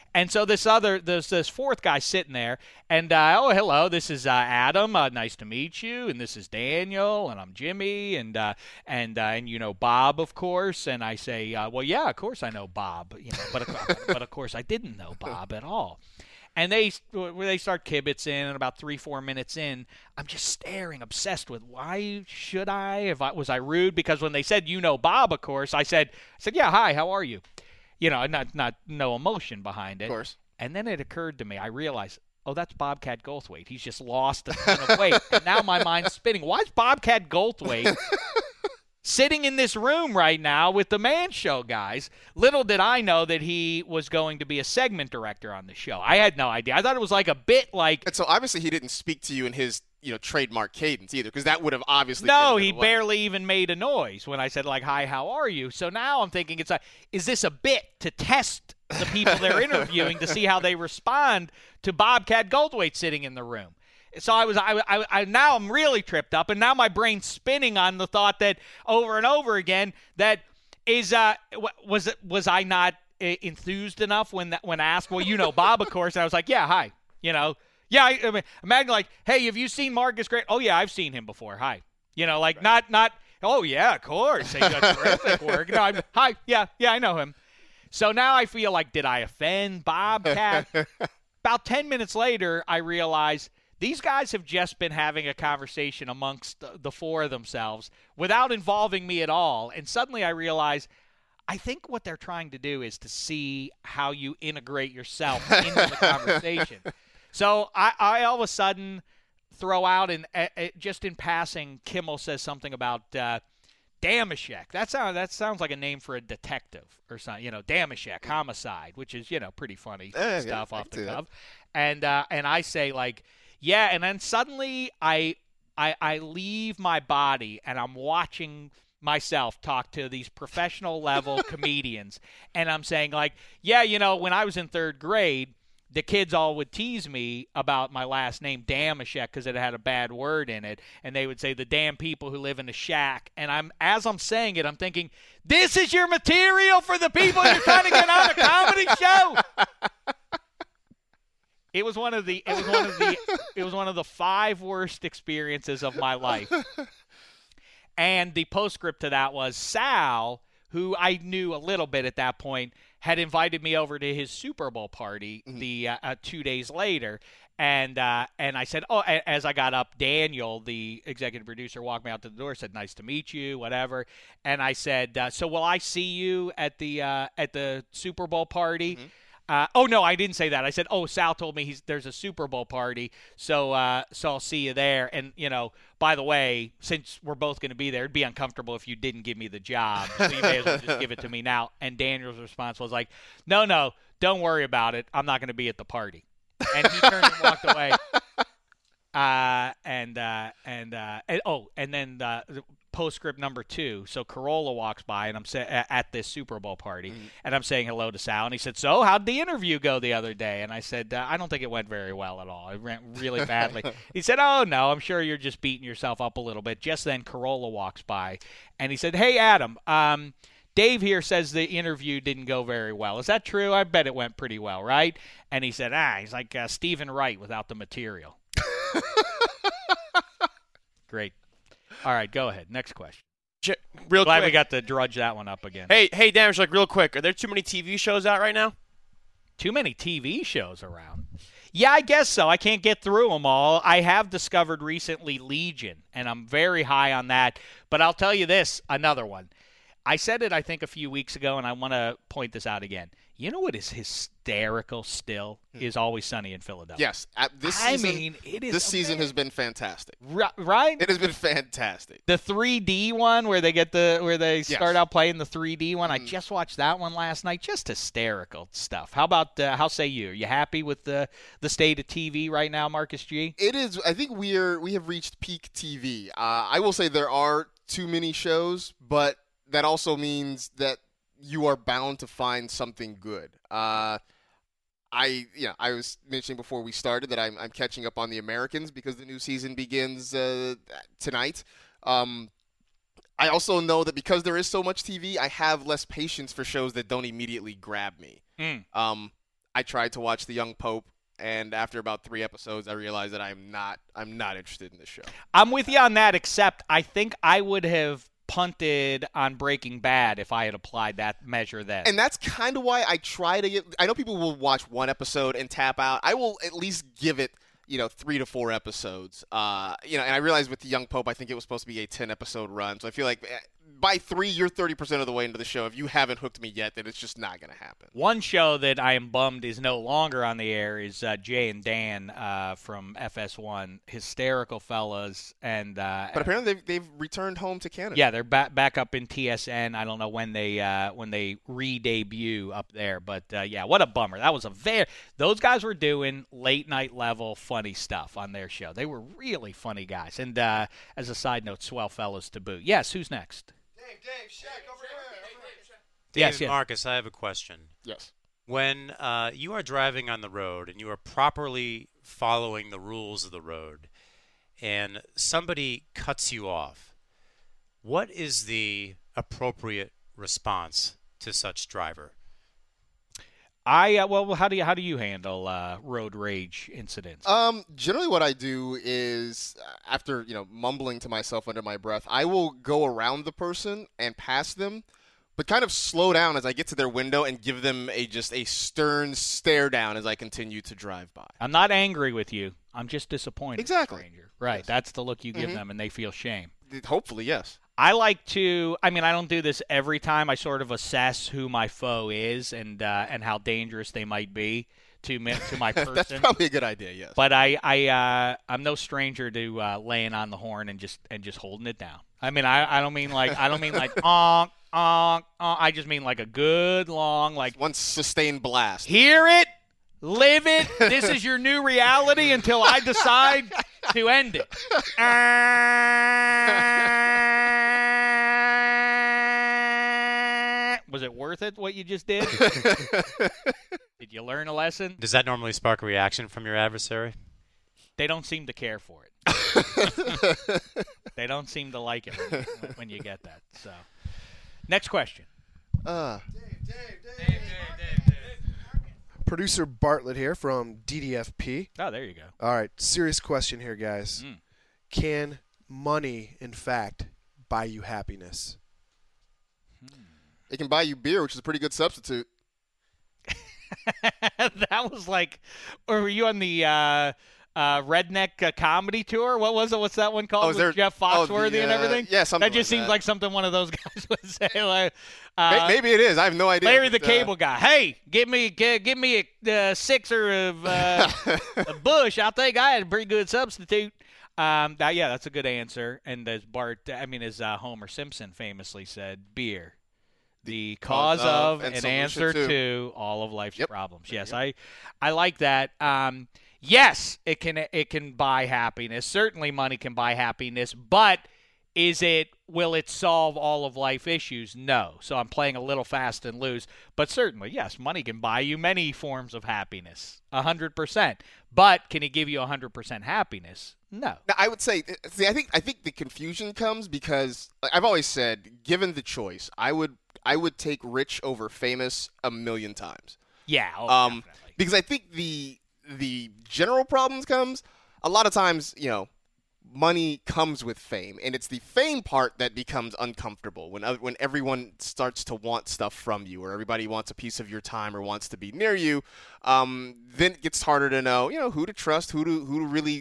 And so there's this fourth guy sitting there, and oh, hello, this is Adam. Nice to meet you. And this is Daniel, and I'm Jimmy, and you know Bob, of course. And I say, well, yeah, of course I know Bob, you know, but of course I didn't know Bob at all. And they start kibitzing, and about 3-4 minutes in, I'm just staring, obsessed with why should I? Was I rude? Because when they said, you know Bob, of course, I said, yeah, hi, how are you? You know, not no emotion behind it.
Of course.
And then it occurred to me, I realized, oh, that's Bobcat Goldthwait. He's just lost a ton of weight. And now my mind's spinning. Why is Bobcat Goldthwait sitting in this room right now with the Man Show guys? Little did I know that he was going to be a segment director on the show. I had no idea. I thought it was like a bit like...
And so obviously he didn't speak to you in his, you know, trademark cadence either, because that would have obviously...
No, he barely even made a noise when I said, like, hi, how are you? So now I'm thinking, is this a bit to test the people they're interviewing to see how they respond to Bobcat Goldthwait sitting in the room? So I now I'm really tripped up, and now my brain's spinning on the thought that over and over again that was I not enthused enough when asked? Well, you know Bob, of course. And I was like, yeah, hi, you know, yeah. I mean, imagine like, hey, have you seen Marcus Grant? Oh yeah, I've seen him before. Hi, you know, like right. not. Oh yeah, of course. He does terrific work. No, hi, yeah, I know him. So now I feel like, did I offend Bobcat? About 10 minutes later, I realize these guys have just been having a conversation amongst the four of themselves without involving me at all. And suddenly I realize, I think what they're trying to do is to see how you integrate yourself into the conversation. So I all of a sudden throw out, and just in passing, Kimmel says something about Damashek. That sounds like a name for a detective or something. You know, Damashek, homicide, which is, you know, pretty funny stuff off the cuff. And I say, like, yeah, and then suddenly I leave my body, and I'm watching myself talk to these professional level comedians, and I'm saying, like, yeah, you know, when I was in third grade, the kids all would tease me about my last name, Damashek, because it had a bad word in it, and they would say, the damn people who live in a shack. And as I'm saying it, I'm thinking, this is your material for the people you're trying to get on a comedy show? It was one of the 5 worst experiences of my life. And the postscript to that was Sal, who I knew a little bit at that point, had invited me over to his Super Bowl party 2 days later. And I said, oh, as I got up, Daniel, the executive producer, walked me out to the door, said, nice to meet you, whatever. And I said, so will I see you at the Super Bowl party? Mm-hmm. Oh, no, I didn't say that. I said, oh, Sal told me there's a Super Bowl party, so I'll see you there. And, you know, by the way, since we're both going to be there, it'd be uncomfortable if you didn't give me the job, so you may as well just give it to me now. And Daniel's response was like, no, don't worry about it. I'm not going to be at the party. And he turned and walked away. And then postscript number 2. So Carolla walks by, and I'm at this Super Bowl party, and I'm saying hello to Sal, and he said, so how'd the interview go the other day? And I said, I don't think it went very well at all. It went really badly. He said, oh, no, I'm sure you're just beating yourself up a little bit. Just then Carolla walks by, and he said, hey, Adam, Dave here says the interview didn't go very well. Is that true? I bet it went pretty well, right? And he said, he's like Stephen Wright without the material. Great. All right, go ahead. Next question.
Real
Glad
quick.
we got to drudge that one up again.
Hey, Damage, like real quick, are there too many TV shows out right now?
Too many TV shows around? Yeah, I guess so. I can't get through them all. I have discovered recently Legion, and I'm very high on that. But I'll tell you this, another one. I said it, I think, a few weeks ago, and I want to point this out again. You know what is hysterical still is Always Sunny in Philadelphia.
Yes. This season has been fantastic.
Right?
It has been fantastic.
The 3D one where they start out playing the 3D one. I just watched that one last night. Just hysterical stuff. How about how say you? Are you happy with the state of TV right now, Marcus G?
It is. I think we have reached peak TV. I will say there are too many shows, but that also means that you are bound to find something good. I was mentioning before we started that I'm catching up on The Americans because the new season begins tonight. I also know that because there is so much TV, I have less patience for shows that don't immediately grab me. I I tried to watch The Young Pope, and after about 3 episodes, I realized that I'm not interested in this show.
I'm with you on that, except I think I would have punted on Breaking Bad if I had applied that measure then.
And that's kind of why I try to I know people will watch 1 episode and tap out. I will at least give it, 3 to 4 episodes. And I realized with The Young Pope, I think it was supposed to be a 10-episode run. So I feel like by 3, you're 30% of the way into the show. If you haven't hooked me yet, then it's just not going to happen.
One show that I am bummed is no longer on the air is Jay and Dan from FS1. Hysterical fellas. And
but apparently they've returned home to Canada.
Yeah, they're back up in TSN. I don't know when they re-debut up there. But, yeah, what a bummer. That was those guys were doing late-night level funny stuff on their show. They were really funny guys. And as a side note, swell fellas to boot. Yes, who's next?
Dave, Shaq, over here.
Yes,
David Marcus, I have a question.
Yes.
When you are driving on the road and you are properly following the rules of the road and somebody cuts you off, what is the appropriate response to such driver?
Well, how do you handle road rage incidents?
Generally what I do is after, mumbling to myself under my breath, I will go around the person and pass them, but kind of slow down as I get to their window and give them a stern stare down as I continue to drive by.
I'm not angry with you. I'm just disappointed.
Exactly.
Stranger. Right.
Yes.
That's the look you give them, and they feel shame.
Hopefully, yes.
I like to. I don't do this every time. I sort of assess who my foe is and how dangerous they might be to my person.
That's probably a good idea. Yes.
But I'm no stranger to laying on the horn and just holding it down. I don't mean like honk. I just mean like a good long
one sustained blast.
Hear it, live it. This is your new reality until I decide to end it. Was it worth it, what you just did? Did you learn a lesson?
Does that normally spark a reaction from your adversary?
They don't seem to care for it. They don't seem to like it when you get that. So, next question.
Dave. Producer Bartlett here from DDFP.
Oh, there you go.
All right, serious question here, guys. Can money, in fact, buy you happiness?
It can buy you beer, which is a pretty good substitute.
That was like, or were you on the redneck comedy tour? What was it? What's that one called? With Jeff Foxworthy and everything?
Yeah, something
that just
like
seems
that.
like something one of those guys would say. Like,
Maybe it is. I have no idea.
Larry the Cable Guy. Hey, give me a sixer of a Bush. I'll think I had a pretty good substitute. That's a good answer. And as Homer Simpson famously said, beer. The cause of and answer to all of life's problems. Yes, I like that. Yes, it can buy happiness. Certainly money can buy happiness, but will it solve all of life issues? No. So I'm playing a little fast and loose, but certainly, yes, money can buy you many forms of happiness, 100%. But can it give you 100% happiness? No.
Now, I would say, I think the confusion comes because I've always said, given the choice, I would take rich over famous a million times.
Yeah, definitely.
Because I think the general problems comes a lot of times, money comes with fame, and it's the fame part that becomes uncomfortable when everyone starts to want stuff from you, or everybody wants a piece of your time or wants to be near you. Then it gets harder to know, who to trust, who to really,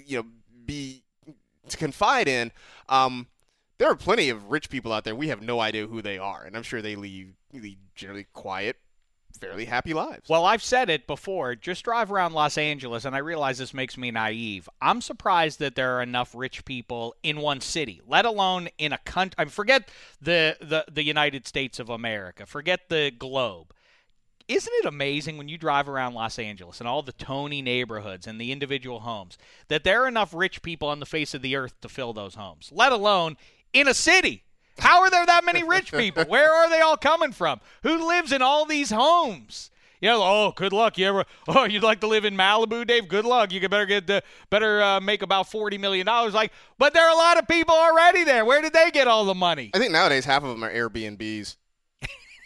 to confide in. There are plenty of rich people out there. We have no idea who they are, and I'm sure they lead generally quiet, fairly happy lives.
Well, I've said it before. Just drive around Los Angeles, and I realize this makes me naive. I'm surprised that there are enough rich people in one city, let alone in a country. Forget the United States of America. Forget the globe. Isn't it amazing when you drive around Los Angeles and all the Tony neighborhoods and the individual homes that there are enough rich people on the face of the earth to fill those homes, let alone in a city? How are there that many rich people? Where are they all coming from? Who lives in all these homes? Good luck. You'd like to live in Malibu, Dave? Good luck. You better make about $40 million. But there are a lot of people already there. Where did they get all the money?
I think nowadays half of them are Airbnbs.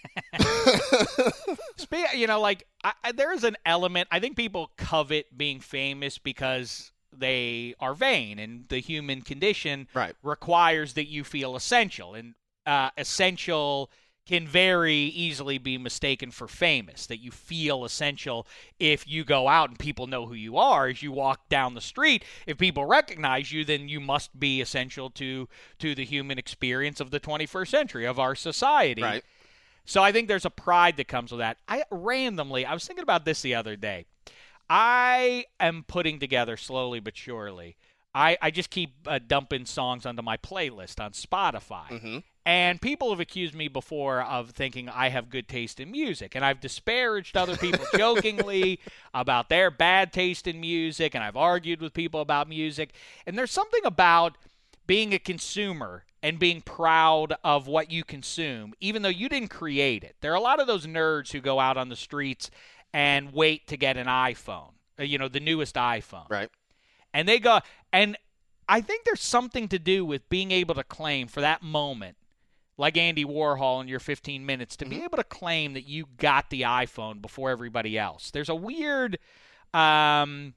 There is an element. I think people covet being famous because they are vain, and the human condition requires that you feel essential, and essential can very easily be mistaken for famous, that you feel essential if you go out and people know who you are. As you walk down the street, if people recognize you, then you must be essential to the human experience of the 21st century, of our society.
Right.
So I think there's a pride that comes with that. I was thinking about this the other day. I am putting together, slowly but surely, I just keep dumping songs onto my playlist on Spotify.
Mm-hmm.
And people have accused me before of thinking I have good taste in music. And I've disparaged other people jokingly about their bad taste in music. And I've argued with people about music. And there's something about being a consumer and being proud of what you consume, even though you didn't create it. There are a lot of those nerds who go out on the streets and wait to get an iPhone, the newest iPhone.
Right.
And they go, and I think there's something to do with being able to claim for that moment, like Andy Warhol in your 15 minutes, to be able to claim that you got the iPhone before everybody else. There's a weird, there's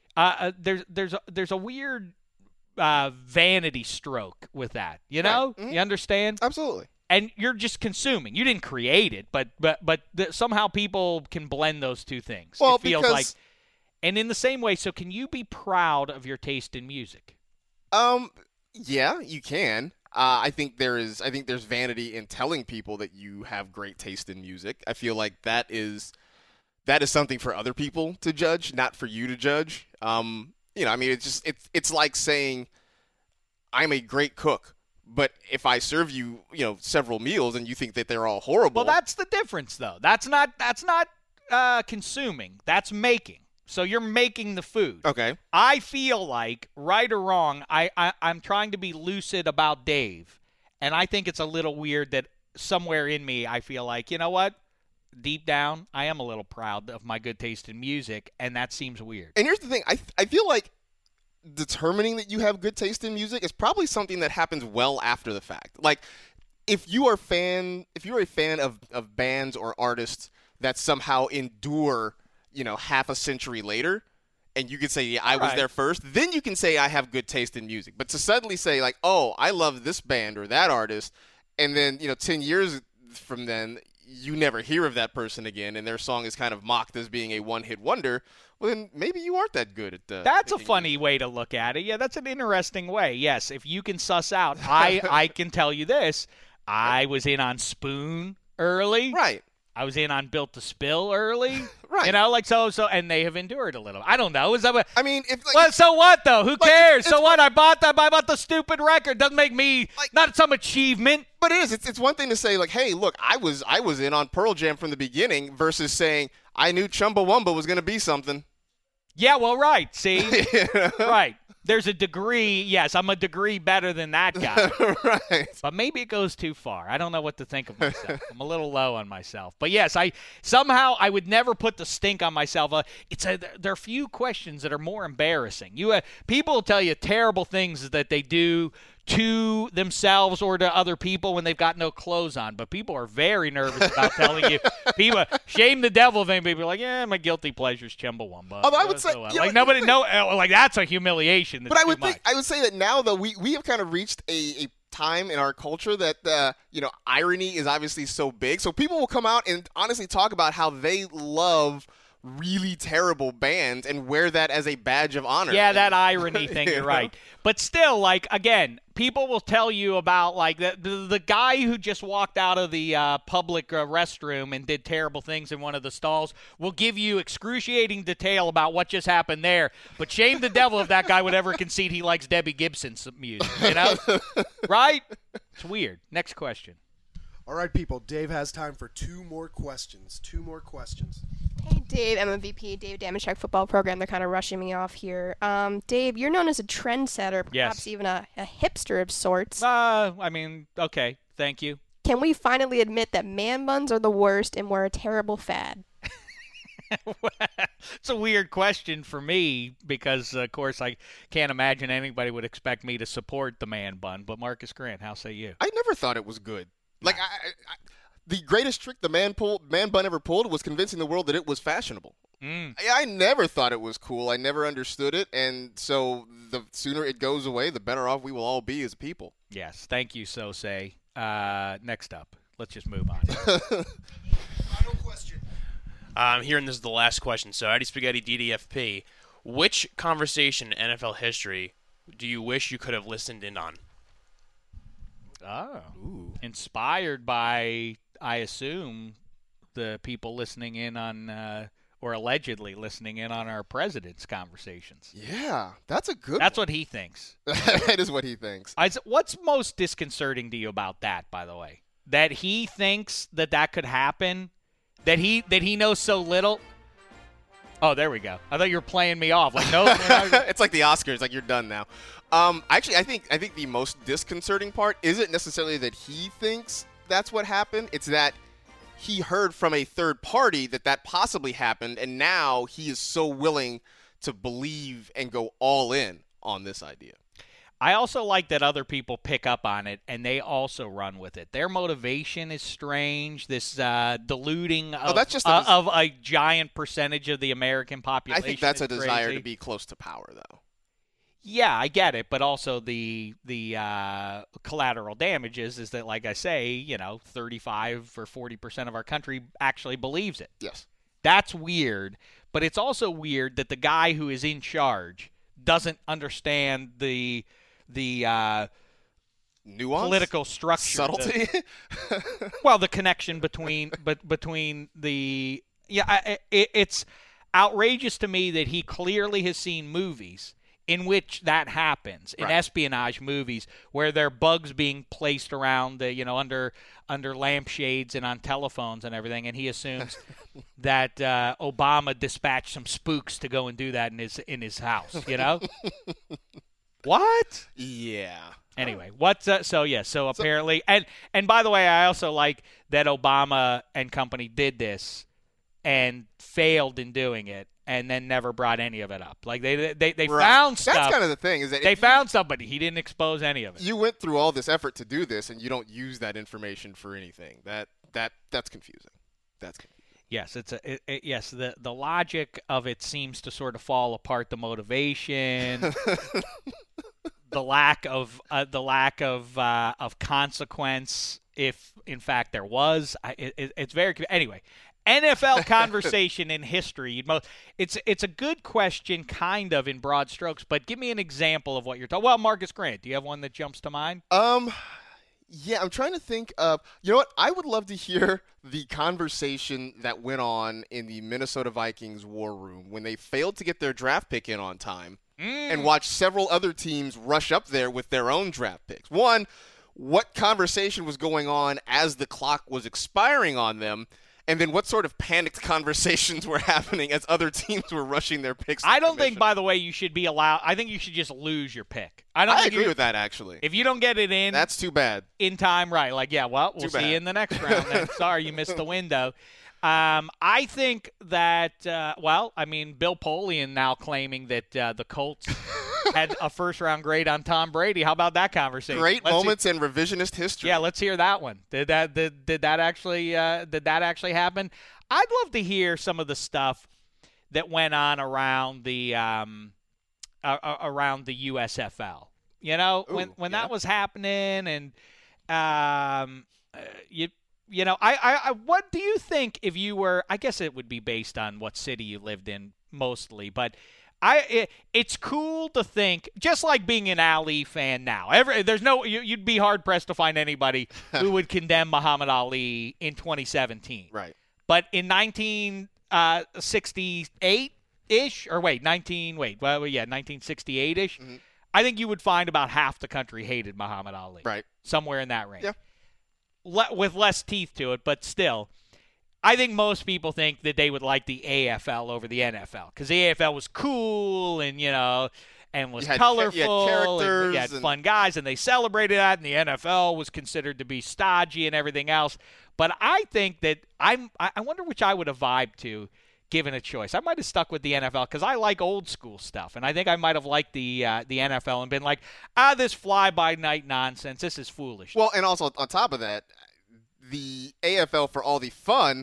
a weird vanity stroke with that. You know,
Right. Mm-hmm.
You understand?
Absolutely.
And you're just consuming. You didn't create it, but somehow people can blend those two things.
Well,
it feels
because
like, and in the same way, so can you be proud of your taste in music?
Yeah, you can. I think there's vanity in telling people that you have great taste in music. I feel like that is something for other people to judge, not for you to judge. It's like saying I'm a great cook, but if I serve you, several meals and you think that they're all horrible.
Well, that's the difference, though. That's not consuming. That's making. So you're making the food.
Okay.
I feel like, right or wrong, I'm trying to be lucid about Dave, and I think it's a little weird that somewhere in me I feel like, you know what? Deep down, I am a little proud of my good taste in music, and that seems weird.
And here's the thing. I feel like determining that you have good taste in music is probably something that happens well after the fact. Like, if you're a fan of bands or artists that somehow endure half a century later, and you could say, yeah, I was there first, then you can say I have good taste in music. But to suddenly say, like, oh, I love this band or that artist, and then, 10 years from then, you never hear of that person again, and their song is kind of mocked as being a one-hit wonder, well, then maybe you aren't that good at
That's a funny way to look at it. Yeah, that's an interesting way. Yes, if you can suss out, I can tell you this. I was in on Spoon early.
Right.
I was in on Built to Spill early.
Right.
So, and they have endured a little. I don't know. Is that what?
I mean, if
well, so what though? Who cares? So what? I bought the stupid record. Doesn't make me not some achievement.
But it is. It's one thing to say, like, hey, look, I was in on Pearl Jam from the beginning, versus saying I knew Chumbawamba was going to be something.
Yeah. Well, right. See. Right. There's a degree. Yes, I'm a degree better than that guy.
Right.
But maybe it goes too far. I don't know what to think of myself. I'm a little low on myself. But yes, I would never put the stink on myself. There are few questions that are more embarrassing. People will tell you terrible things that they do to themselves or to other people when they've got no clothes on. But people are very nervous about telling you. People shame the devil thing. People are like, yeah, my guilty pleasure's Chumbawamba.
Although I would say,
nobody know, like that's a humiliation.
But I would say that now, though, we have kind of reached a time in our culture that irony is obviously so big. So people will come out and honestly talk about how they love really terrible bands and wear that as a badge of honor.
Yeah, that irony thing, you're right. But still, like, again, people will tell you about, like, the guy who just walked out of the public restroom and did terrible things in one of the stalls will give you excruciating detail about what just happened there. But shame the devil if that guy would ever concede he likes Debbie Gibson's music, Right? It's weird. Next question.
All right, people. Dave has time for two more questions.
Hey, Dave, MVP, Dave Damashek football program. They're kind of rushing me off here. Dave, you're known as a trendsetter, perhaps even a hipster of sorts.
Okay, thank you.
Can we finally admit that man buns are the worst and were a terrible fad?
It's a weird question for me because, of course, I can't imagine anybody would expect me to support the man bun. But Marcus Grant, how say you?
I never thought it was good. Like, the greatest trick the man bun ever pulled was convincing the world that it was fashionable. I never thought it was cool. I never understood it, and so the sooner it goes away, the better off we will all be as people.
Yes, thank you, Sosei. Next up, let's just move on.
Final question.
Here, and this is the last question. So, Eddie Spaghetti, DDFP, which conversation in NFL history do you wish you could have listened in on?
Oh, inspired by, I assume, the people listening in on, or allegedly listening in on our president's conversations.
Yeah, that's a good
That's
one.
what he thinks.
That is what he thinks.
What's most disconcerting to you about that, by the way? That he thinks that could happen? That he knows so little? Oh, there we go. I thought you were playing me off. Like, no.
It's like the Oscars. Like, you're done now. Actually, I think the most disconcerting part isn't necessarily that he thinks that's what happened. It's that he heard from a third party that possibly happened, and now he is so willing to believe and go all in on this idea.
I also like that other people pick up on it, and they also run with it. Their motivation is strange, this diluting of,
that's just
of a giant percentage of the American population.
I think that's
is
a desire
crazy.
to be close to power, though.
Yeah, I get it, but also the collateral damages is that, like I say, 35 or 40% of our country actually believes it.
Yes.
That's weird, but it's also weird that the guy who is in charge doesn't understand the
nuance,
political structure,
subtlety.
The connection between the it's outrageous to me that he clearly has seen movies in which that happens, in espionage movies where there are bugs being placed around the under lampshades and on telephones and everything, and he assumes that Obama dispatched some spooks to go and do that in his house. What?
Yeah.
Anyway, so apparently, and by the way, I also like that Obama and company did this and failed in doing it, and then never brought any of it up. Like they found stuff.
That's kind of the thing, is that
they found stuff, but he didn't expose any of it.
You went through all this effort to do this, and you don't use that information for anything. That's confusing. That's confusing.
Yes, yes. The logic of it seems to sort of fall apart. The motivation, the lack of consequence, if in fact there was. It's very anyway. NFL conversation in history. It's a good question, kind of in broad strokes, but give me an example of what you're talking. Well, Marcus Grant, do you have one that jumps to mind?
Yeah, I'm trying to think of. You know what? I would love to hear the conversation that went on in the Minnesota Vikings war room when they failed to get their draft pick in on time and watched several other teams rush up there with their own draft picks. One, what conversation was going on as the clock was expiring on them? And then what sort of panicked conversations were happening as other teams were rushing their picks?
I don't think, by the way, you should be allowed. I think you should just lose your pick.
I agree with that, actually.
If you don't get it in,
that's too bad.
In time, right? Like, yeah, well, we'll see you in the next round. Then. Sorry, you missed the window. I think that, Bill Polian now claiming that the Colts had a first-round grade on Tom Brady. How about that conversation?
Great moments in revisionist history.
Yeah, let's hear that one. Did that actually happen? I'd love to hear some of the stuff that went on around the USFL. When that was happening, and what do you think if you were? I guess it would be based on what city you lived in mostly, but it's cool to think, just like being an Ali fan now. You'd be hard pressed to find anybody who would condemn Muhammad Ali in 2017.
Right.
But in 1968-ish, or 1968-ish, mm-hmm. I think you would find about half the country hated Muhammad Ali.
Right.
Somewhere in that range.
Yeah.
With less teeth to it, but still. I think most people think that they would like the AFL over the NFL because the AFL was cool and was colorful. You had fun guys, and they celebrated that. And the NFL was considered to be stodgy and everything else. But I think that I wonder which I would have vibed to, given a choice. I might have stuck with the NFL because I like old school stuff, and I think I might have liked the NFL and been like, this fly by night nonsense. This is foolish.
Well, and also on top of that, the AFL for all the fun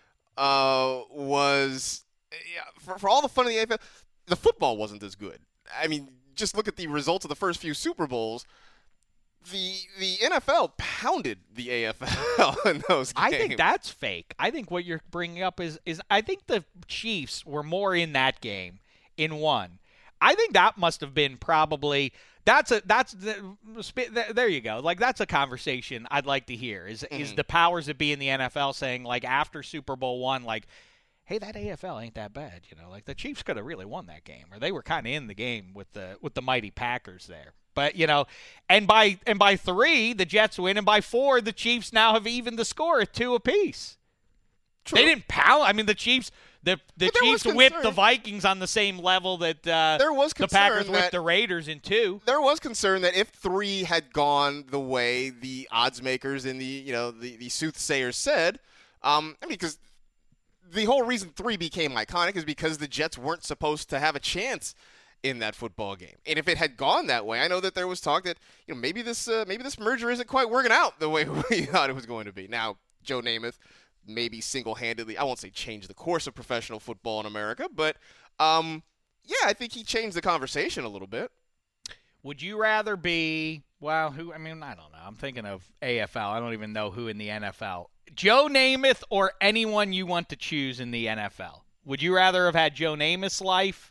was for all the fun of the AFL, the football wasn't as good. I mean, just look at the results of the first few Super Bowls. The NFL pounded the AFL in those games.
I think that's fake. I think what you're bringing up is I think the Chiefs were more in that game in one. I think that must have been probably there you go. Like, that's a conversation I'd like to hear. Is the powers that be in the NFL saying, like, after Super Bowl I, like, hey, that AFL ain't that bad, you know? Like, the Chiefs could have really won that game, or they were kind of in the game with the mighty Packers there. But, you know, and by 3, the Jets win, and by 4, the Chiefs now have evened the score at 2 apiece. True. They didn't pound. I mean, the Chiefs. The Chiefs whipped the Vikings on the same level that
there was
the Packers whipped the Raiders in 2.
There was concern that if 3 had gone the way the odds makers and the soothsayers said, I mean, because the whole reason 3 became iconic is because the Jets weren't supposed to have a chance in that football game. And if it had gone that way, I know that there was talk that maybe this merger isn't quite working out the way we thought it was going to be. Now, Joe Namath maybe single-handedly, I won't say change the course of professional football in America, but I think he changed the conversation a little bit.
Would you rather be, I don't know. I'm thinking of AFL. I don't even know who in the NFL. Joe Namath or anyone you want to choose in the NFL? Would you rather have had Joe Namath's life,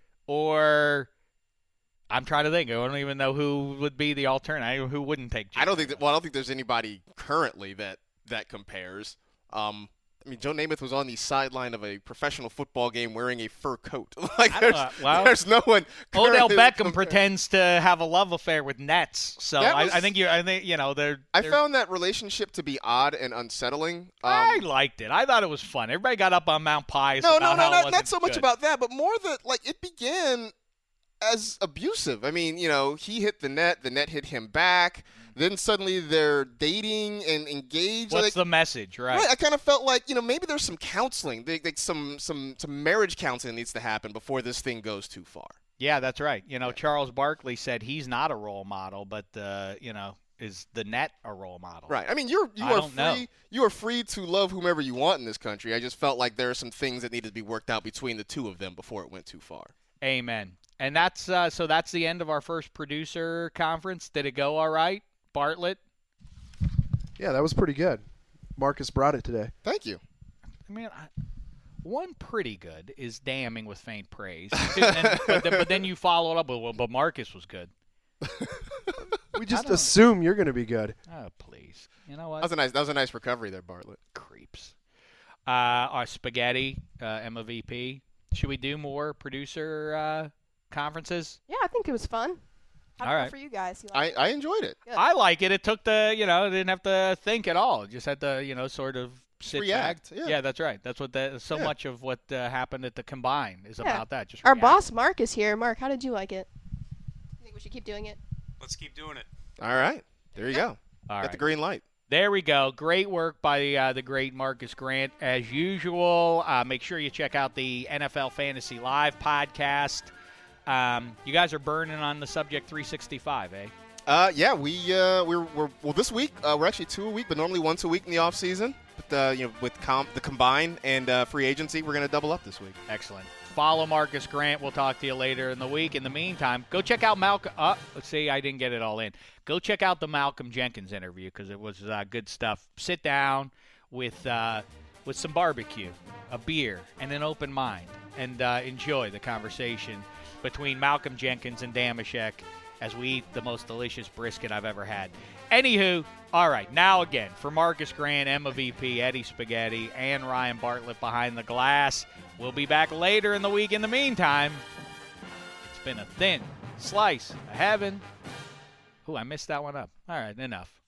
or I'm trying to think. I don't even know who would be the alternative. Who wouldn't take Joe?
I don't think there's anybody currently that compares. I mean, Joe Namath was on the sideline of a professional football game wearing a fur coat. There's no one.
Odell Beckham pretends to have a love affair with Nets, so I think they're.
I found that relationship to be odd and unsettling.
I liked it. I thought it was fun. Everybody got up on Mount Pius.
Not so much about that, but more that it began as abusive. I mean, he hit the net hit him back. Then suddenly they're dating and engaged.
What's the message, right?
I kind of felt like, maybe there's some counseling. Some marriage counseling needs to happen before this thing goes too far.
Yeah, that's right. Charles Barkley said he's not a role model, but, is the net a role model?
Right. I mean, you are free to love whomever you want in this country. I just felt like there are some things that needed to be worked out between the two of them before it went too far.
Amen. And that's that's the end of our first producer conference. Did it go all right? Bartlett?
Yeah, that was pretty good. Marcus brought it today.
Thank you.
I mean, one pretty good is damning with faint praise. But then you follow it up with, but Marcus was good.
We just assume you're going to be good.
Oh, please. You know what?
That was a nice recovery there, Bartlett.
Creeps. Our Spaghetti, Emma VP. Should we do more producer conferences?
Yeah, I think it was fun. How about for you guys?
I enjoyed it.
Good. I like it. It took didn't have to think at all. Just had to, sort of sit
react.
back. Yeah, that's right. That's what much of what happened at the Combine is about that. Just
our boss, Mark, is here. Mark, how did you like it? You think we should keep doing it?
Let's keep doing it.
All right. There you go. Got the green light.
There we go. Great work by the great Marcus Grant, as usual. Make sure you check out the NFL Fantasy Live podcast. You guys are burning on the Subject 365, eh?
Yeah, we're this week we're actually 2 a week, but normally once a week in the off season. But with the Combine and free agency, we're going to double up this week.
Excellent. Follow Marcus Grant. We'll talk to you later in the week. In the meantime, go check out Malcolm. Let's see, I didn't get it all in. Go check out the Malcolm Jenkins interview because it was good stuff. Sit down with some barbecue, a beer, and an open mind, and enjoy the conversation between Malcolm Jenkins and Damashek as we eat the most delicious brisket I've ever had. Anywho, all right, now again, for Marcus Grant, Emma VP, Eddie Spaghetti, and Ryan Bartlett behind the glass. We'll be back later in the week. In the meantime, it's been a thin slice of heaven. Ooh, I messed that one up. All right, enough.